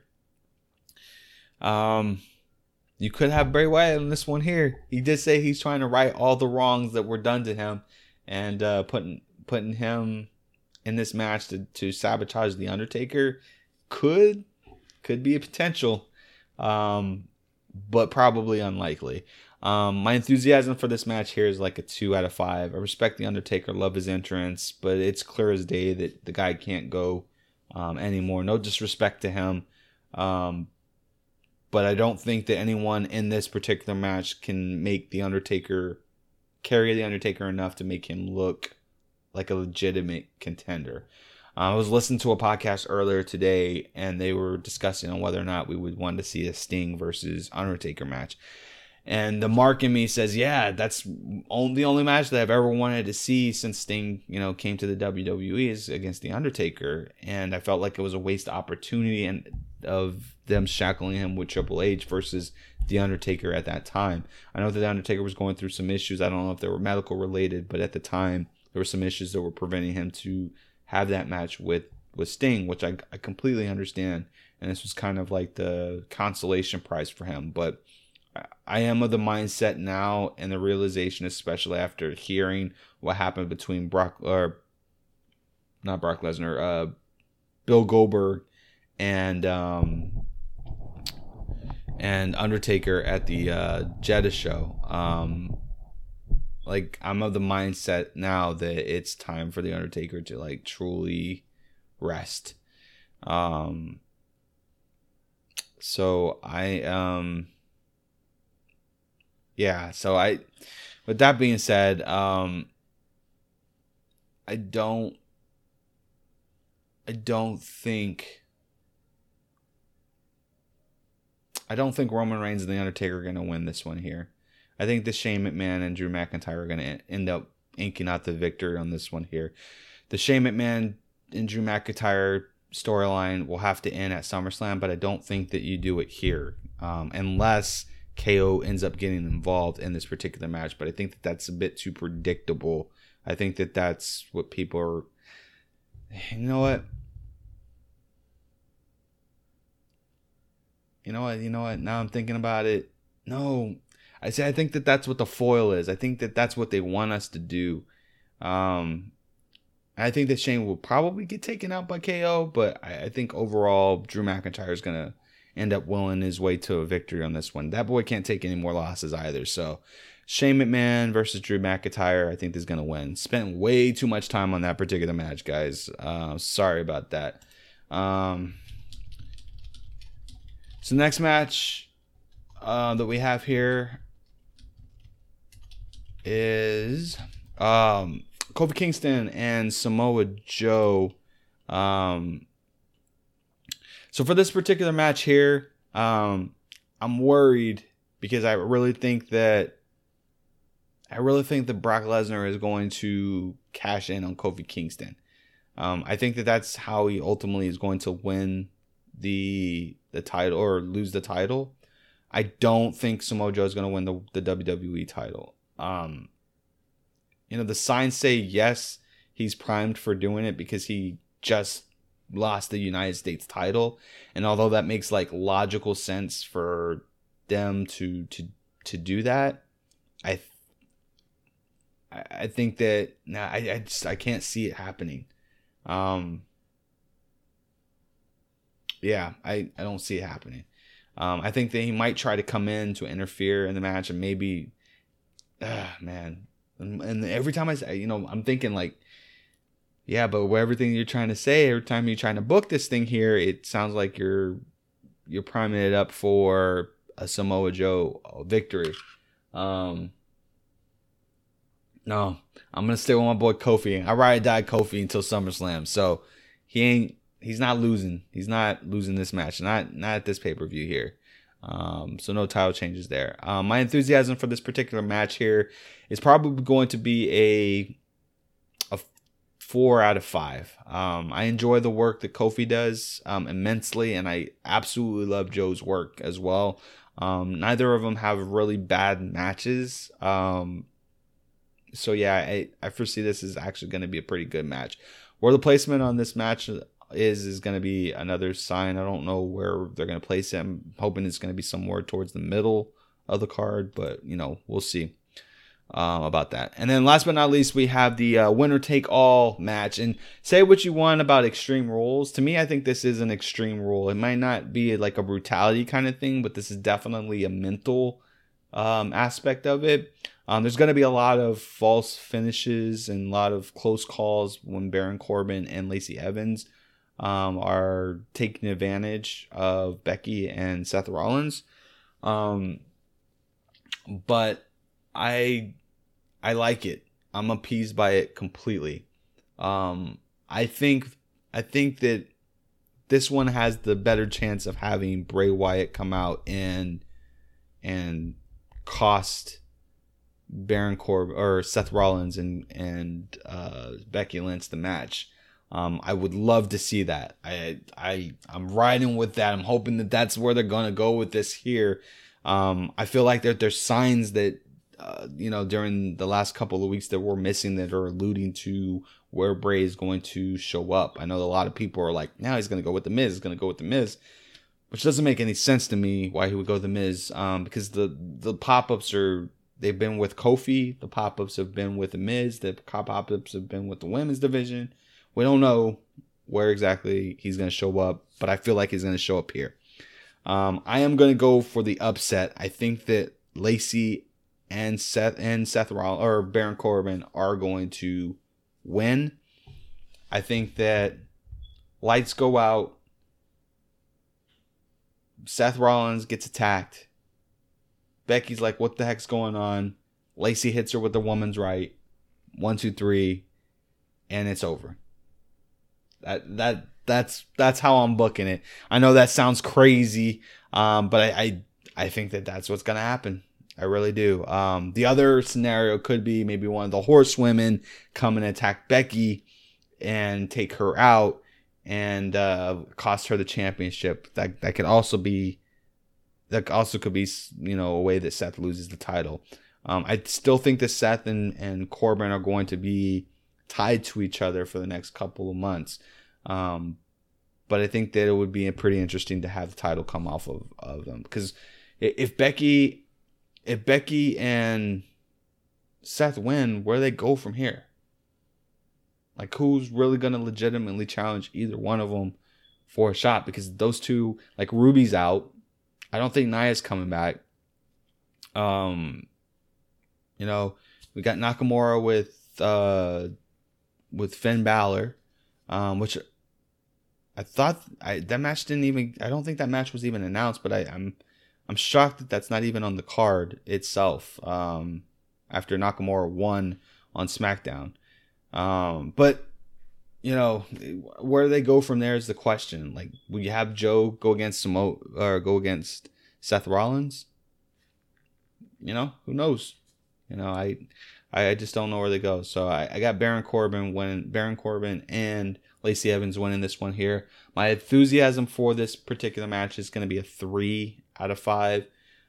You could have Bray Wyatt in this one here. He did say he's trying to right all the wrongs that were done to him, and putting him in this match to sabotage the Undertaker could be a potential, but probably unlikely. My enthusiasm for this match here is like a 2 out of 5. I respect the Undertaker, love his entrance, but it's clear as day that the guy can't go anymore. No disrespect to him, but I don't think that anyone in this particular match can make the Undertaker carry the Undertaker enough to make him look like a legitimate contender. I was listening to a podcast earlier today, and they were discussing on whether or not we would want to see a Sting versus Undertaker match. And the mark in me says, yeah, that's the only match that I've ever wanted to see since Sting, came to the WWE is against the Undertaker. And I felt like it was a waste opportunity and of them shackling him with Triple H versus the Undertaker at that time. I know that the Undertaker was going through some issues. I don't know if they were medical related, but at the time there were some issues that were preventing him to have that match with Sting, which I completely understand. And this was kind of like the consolation prize for him. But I am of the mindset now and the realization, especially after hearing what happened between Bill Goldberg and Undertaker at the Jeddah show. I'm of the mindset now that it's time for the Undertaker to truly rest. So with that being said, I don't think Roman Reigns and The Undertaker are going to win this one here. I think the Shane McMahon and Drew McIntyre are going to end up inking out the victory on this one here. The Shane McMahon and Drew McIntyre storyline will have to end at SummerSlam, but I don't think that you do it here unless KO ends up getting involved in this particular match. But I think that that's a bit too predictable. I think that that's what people are... You know what? Now I'm thinking about it. No, I think that that's what the foil is. I think that that's what they want us to do. I think that Shane will probably get taken out by KO, but I think overall Drew McIntyre is going to end up willing his way to a victory on this one. That boy can't take any more losses either. So Shane McMahon versus Drew McIntyre, I think is going to win. Spent way too much time on that particular match, guys. Sorry about that. So next match that we have here is Kofi Kingston and Samoa Joe. So for this particular match here, I'm worried because I really think that Brock Lesnar is going to cash in on Kofi Kingston. I think that that's how he ultimately is going to win the title or lose the title. I don't think Samoa Joe is going to win the WWE title. The signs say yes, he's primed for doing it because he just lost the United States title. And although that makes like logical sense for them to do that, I think that I can't see it happening. I don't see it happening. I think that he might try to come in to interfere in the match and maybe, man. And every time I say, I'm thinking like, yeah, but everything you're trying to say, every time you're trying to book this thing here, it sounds like you're priming it up for a Samoa Joe victory. No, I'm gonna stay with my boy Kofi. I ride or die Kofi until SummerSlam. So he's not losing. He's not losing this match. Not at this pay-per-view here. So no title changes there. My enthusiasm for this particular match here is probably going to be a 4 out of 5. I enjoy the work that Kofi does immensely, and I absolutely love Joe's work as well. Neither of them have really bad matches. So yeah, I foresee this is actually going to be a pretty good match. Where the placement on this match is going to be another sign. I don't know where they're going to place it. I'm hoping it's going to be somewhere towards the middle of the card, but we'll see about that. And then last but not least, we have the winner take all match. And say what you want about Extreme Rules. To me, I think this is an Extreme Rule. It might not be like a brutality kind of thing, but this is definitely a mental aspect of it. There's going to be a lot of false finishes and a lot of close calls when Baron Corbin and Lacey Evans are taking advantage of Becky and Seth Rollins. But I like it. I'm appeased by it completely. I think that this one has the better chance of having Bray Wyatt come out and cost Baron Corbin or Seth Rollins and Becky Lynch the match. I would love to see that. I'm riding with that. I'm hoping that that's where they're gonna go with this here. I feel like there's signs that during the last couple of weeks that we're missing that are alluding to where Bray is going to show up. I know a lot of people are like, now he's gonna go with the Miz. He's gonna go with the Miz, which doesn't make any sense to me. Why he would go with the Miz? Because the pop-ups they've been with Kofi. The pop-ups have been with the Miz. The pop-ups have been with the women's division. We don't know where exactly he's going to show up, but I feel like he's going to show up here. I am going to go for the upset. I think that Lacey and Seth Rollins or Baron Corbin are going to win. I think that lights go out. Seth Rollins gets attacked. Becky's like, what the heck's going on? Lacey hits her with the woman's right. 1, 2, 3. And it's over. That's how I'm booking it. I know that sounds crazy, but I think that that's what's gonna happen. I really do. The other scenario could be maybe one of the horsewomen come and attack Becky and take her out and cost her the championship. That could also be a way that Seth loses the title. I still think that Seth and Corbin are going to be tied to each other for the next couple of months. But I think that it would be pretty interesting to have the title come off of them. Because if Becky if Becky and Seth win, where do they go from here? Like, who's really going to legitimately challenge either one of them for a shot? Because those two, like, Ruby's out. I don't think Nia's coming back. You know, we got Nakamura with Finn Balor, which I thought that match didn't even. I don't think that match was even announced, but I'm shocked that that's not even on the card itself. After Nakamura won on SmackDown. But, you know, where do they go from there is the question. Like, will you have Joe go against go against Seth Rollins? You know, who knows? You know, I just don't know where they go. So I got Baron Corbin and Lacey Evans winning this one here. My enthusiasm for this particular match is going to be a 3 out of 5.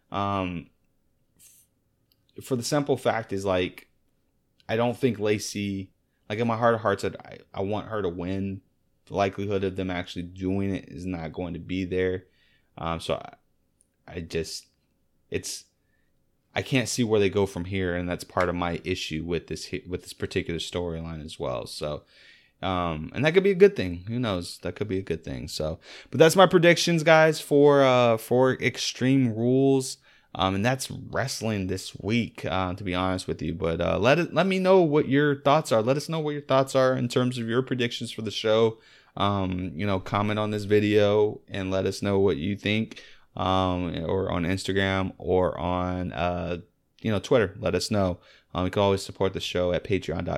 For the simple fact is, like, I don't think Lacey, like, in my heart of hearts, I want her to win. The likelihood of them actually doing it is not going to be there. So I can't see where they go from here, and that's part of my issue with this particular storyline as well. So, and that could be a good thing. Who knows? That could be a good thing. So, but that's my predictions, guys, for Extreme Rules. And that's wrestling this week, to be honest with you. But let me know what your thoughts are. Let us know what your thoughts are in terms of your predictions for the show. You know, comment on this video and let us know what you think. Or on Instagram or on Twitter. Let us know. You can always support the show at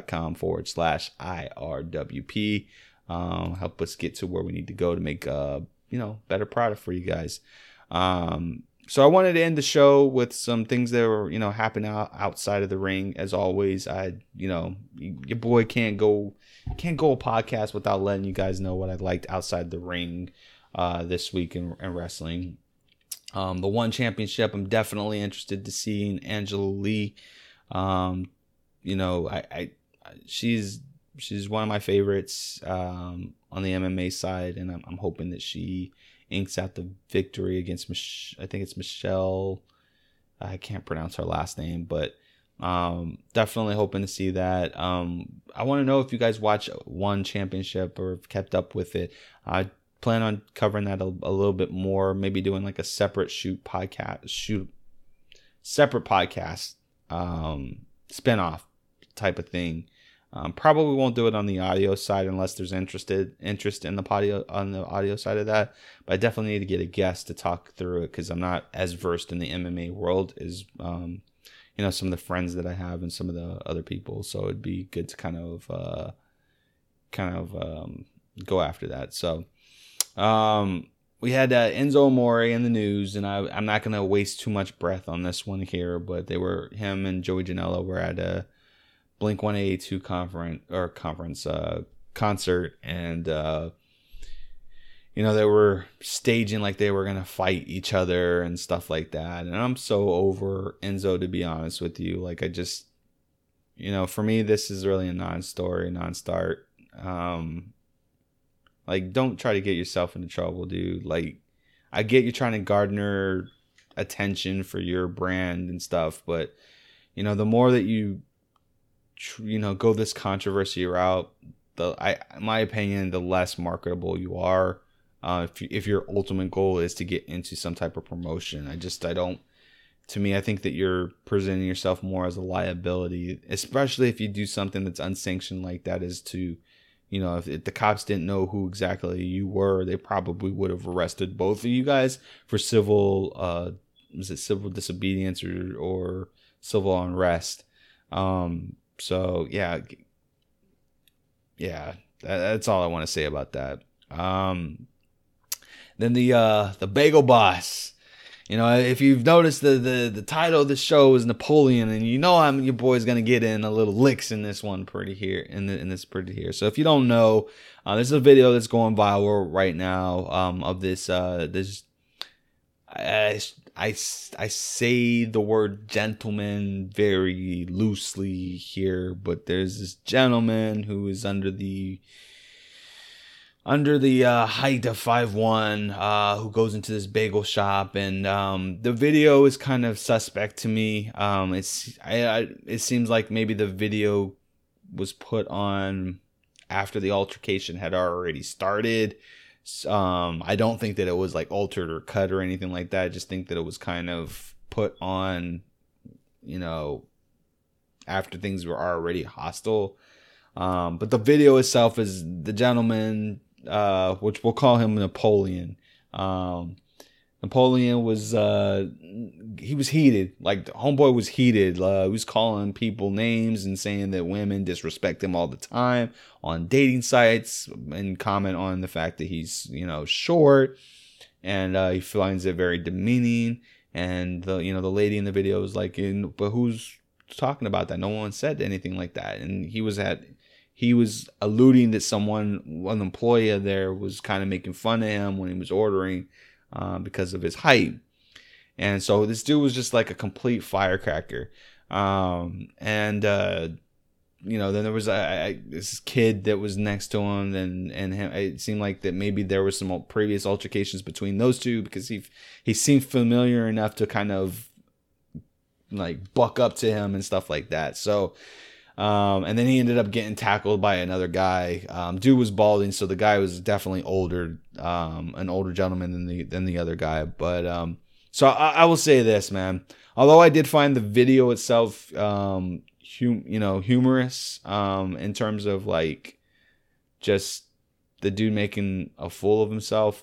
patreon.com/IRWP. Help us get to where we need to go to make better product for you guys. So I wanted to end the show with some things that were, happening outside of the ring. As always, your boy can't go a podcast without letting you guys know what I liked outside the ring this week in wrestling. The One Championship, I'm definitely interested to seeing Angela Lee. She's one of my favorites on the MMA side, and I'm hoping that she inks out the victory against I think it's Michelle. I can't pronounce her last name, but definitely hoping to see that. I want to know if you guys watch One Championship or have kept up with it. I plan on covering that a little bit more, maybe doing like a separate separate podcast, spinoff type of thing. Probably won't do it on the audio side unless there's interest in the audio side of that. But I definitely need to get a guest to talk through it because I'm not as versed in the MMA world as some of the friends that I have and some of the other people. So it'd be good to kind of go after that. So we had Enzo Amore in the news, and I'm not going to waste too much breath on this one here, but him and Joey Janela were at a Blink-182 concert, and they were staging like they were going to fight each other and stuff like that. And I'm so over Enzo, to be honest with you. Like, I just, for me, this is really a non-start. Like, don't try to get yourself into trouble, dude. Like, I get you trying to garner attention for your brand and stuff, but, the more that you go this controversy route, in my opinion, the less marketable you are. If your ultimate goal is to get into some type of promotion, I think that you're presenting yourself more as a liability, especially if you do something that's unsanctioned like that, is to, if the cops didn't know who exactly you were, they probably would have arrested both of you guys for civil disobedience or civil unrest. So yeah, that's all I want to say about that. Then the Bagel Boss. If you've noticed, the title of the show is Napoleon, and your boy's gonna get in a little licks in this one pretty here. So if you don't know, there's a video that's going viral right now of this. I say the word gentleman very loosely here, but there's this gentleman who is under the under the height of 5'1", who goes into this bagel shop, and the video is kind of suspect to me. It seems like maybe the video was put on after the altercation had already started. I don't think that it was like altered or cut or anything like that. I just think that it was kind of put on, after things were already hostile. But the video itself is the gentleman, which we'll call him Napoleon. Napoleon was, he was heated. Like, the homeboy was heated. He was calling people names and saying that women disrespect him all the time on dating sites, and comment on the fact that he's, short, and he finds it very demeaning. And the lady in the video was like, but who's talking about that? No one said anything like that. And he was alluding that an employee there was kind of making fun of him when he was ordering, because of his height. And so this dude was just like a complete firecracker. Then there was this kid that was next to him, and him. It seemed like that maybe there was some previous altercations between those two, because he seemed familiar enough to kind of like buck up to him and stuff like that. So, and then he ended up getting tackled by another guy. Dude was balding, so the guy was definitely older, an older gentleman than the other guy. But so I will say this, man. Although I did find the video itself, humorous, in terms of like just the dude making a fool of himself.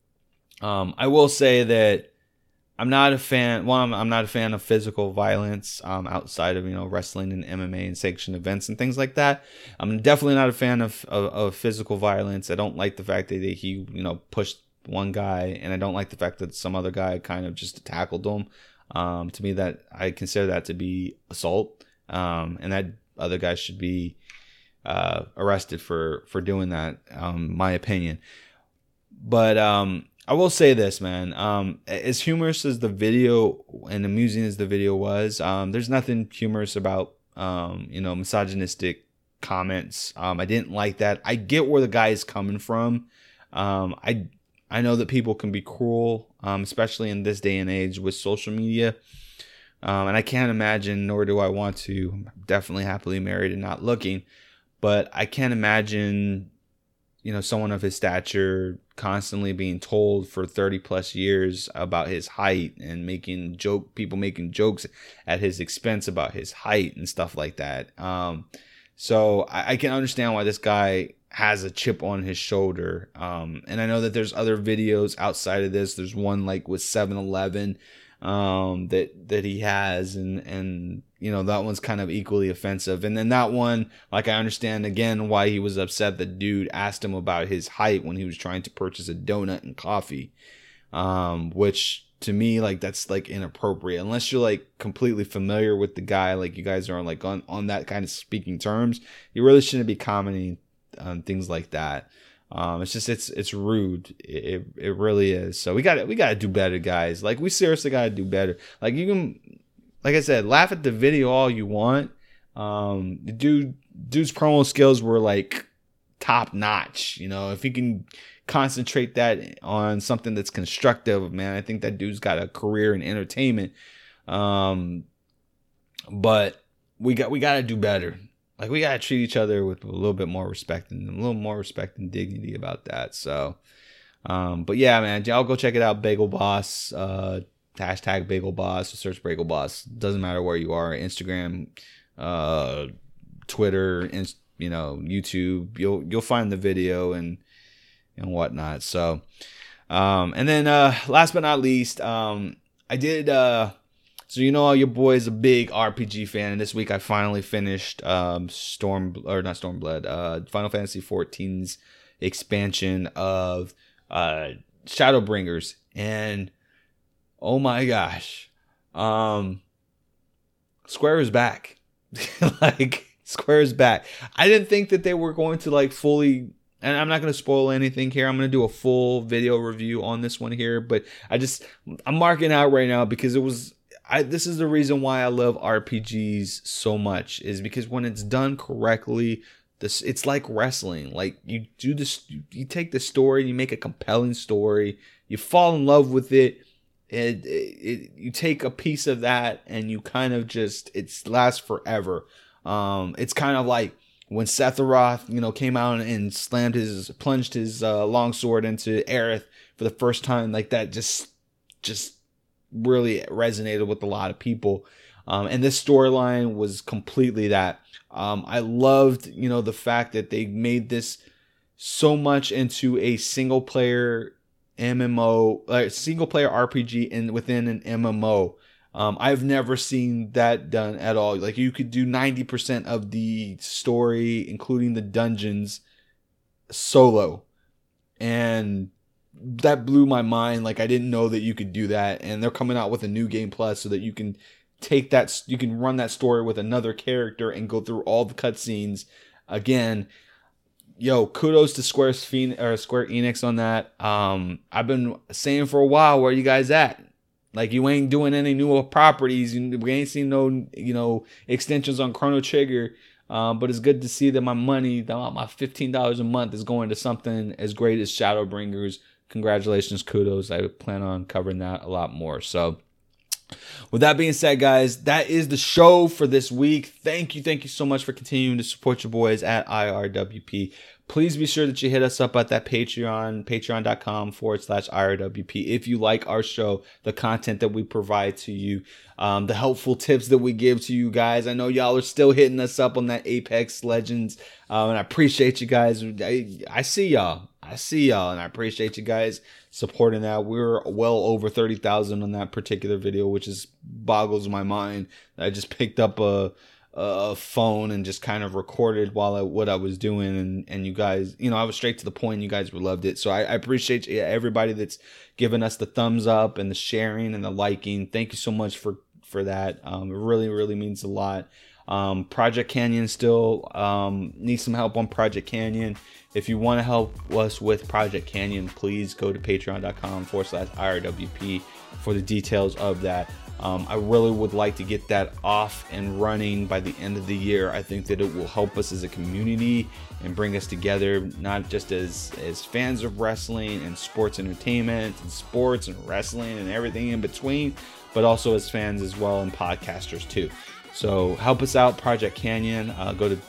I will say that I'm not a fan. One, I'm not a fan of physical violence outside of wrestling and MMA and sanctioned events and things like that. I'm definitely not a fan of physical violence. I don't like the fact that he pushed one guy, and I don't like the fact that some other guy kind of just tackled him. To me, that I consider that to be assault, and that other guy should be arrested for doing that. My opinion, but I will say this, man. As humorous as the video and amusing as the video was, there's nothing humorous about, misogynistic comments. I didn't like that. I get where the guy is coming from. I know that people can be cruel, especially in this day and age with social media. And I can't imagine, nor do I want to. I'm definitely happily married and not looking. But I can't imagine, someone of his stature constantly being told for 30 plus years about his height, and people making jokes at his expense about his height and stuff like that. So I can understand why this guy has a chip on his shoulder. And I know that there's other videos outside of this. There's one like with 7-Eleven that he has, and that one's kind of equally offensive. And then that one, like, I understand again why he was upset. The dude asked him about his height when he was trying to purchase a donut and coffee, which to me, like, that's like inappropriate unless you're like completely familiar with the guy, like you guys are like on that kind of speaking terms. You really shouldn't be commenting on things like that. It's rude. It really is. So we gotta do better, guys. Like, we seriously gotta do better. Like, you can, like I said, laugh at the video all you want. The dude's promo skills were like top notch. If he can concentrate that on something that's constructive, man, I think that dude's got a career in entertainment. But we gotta do better. Like, we gotta treat each other with a little bit more respect and dignity about that. So, but yeah, man, y'all go check it out. Bagel Boss, hashtag Bagel Boss, or search Bagel Boss. Doesn't matter where you are. Instagram, Twitter, YouTube. You'll find the video and whatnot. So, and then last but not least, I did. So your boy's a big RPG fan, and this week I finally finished Final Fantasy XIV's expansion of Shadowbringers, and oh my gosh, Square is back. Like, Square is back. I didn't think that they were going to like fully. And I'm not going to spoil anything here. I'm going to do a full video review on this one here, but I'm marking out right now because this is the reason why I love RPGs so much, is because when it's done correctly, this, it's like wrestling. Like you do this, you take the story, you make a compelling story, you fall in love with it. You take a piece of that and you kind of just, it lasts forever. It's kind of like when Sephiroth, came out and plunged his longsword into Aerith for the first time. Like that just really resonated with a lot of people. And this storyline was completely that. I loved, the fact that they made this so much into a single player MMO, single player RPG within an MMO. I've never seen that done at all. Like you could do 90% of the story, including the dungeons, solo. And that blew my mind. Like I didn't know that you could do that. And they're coming out with a new game plus so that you can you can run that story with another character and go through all the cutscenes again. Yo, kudos to Square Enix on that. I've been saying for a while, where you guys at? Like you ain't doing any new properties. We ain't seen no, extensions on Chrono Trigger. But it's good to see that my money, my $15 a month, is going to something as great as Shadowbringers. Congratulations, kudos. I plan on covering that a lot more. So, with that being said, guys, that is the show for this week. Thank you so much for continuing to support your boys at IRWP. Please be sure that you hit us up at that Patreon, patreon.com/IRWP. If you like our show, the content that we provide to you, the helpful tips that we give to you guys. I know y'all are still hitting us up on that Apex Legends, and I appreciate you guys. I see y'all, and I appreciate you guys supporting that. We're well over 30,000 on that particular video, which boggles my mind. I just picked up a phone and just kind of recorded what I was doing, and you guys, I was straight to the point. You guys loved it, so I appreciate everybody that's given us the thumbs up and the sharing and the liking. Thank you so much for that. It really means a lot. Project Canyon still needs some help on Project Canyon. If you want to help us with Project Canyon, please go to patreon.com/IRWP for the details of that. I really would like to get that off and running by the end of the year. I think that it will help us as a community and bring us together, not just as fans of wrestling and sports entertainment and sports and wrestling and everything in between, but also as fans as well and podcasters too. So help us out, Project Canyon. Go to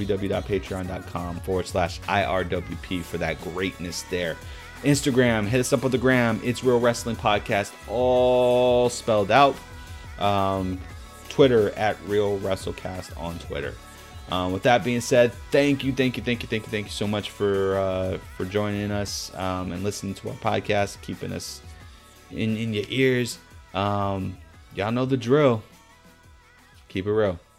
www.patreon.com/IRWP for that greatness there. Instagram, hit us up with the gram. It's Real Wrestling Podcast, all spelled out. Twitter at Real WrestleCast on Twitter. With that being said, thank you so much for joining us and listening to our podcast, keeping us in your ears. Y'all know the drill. Keep it real.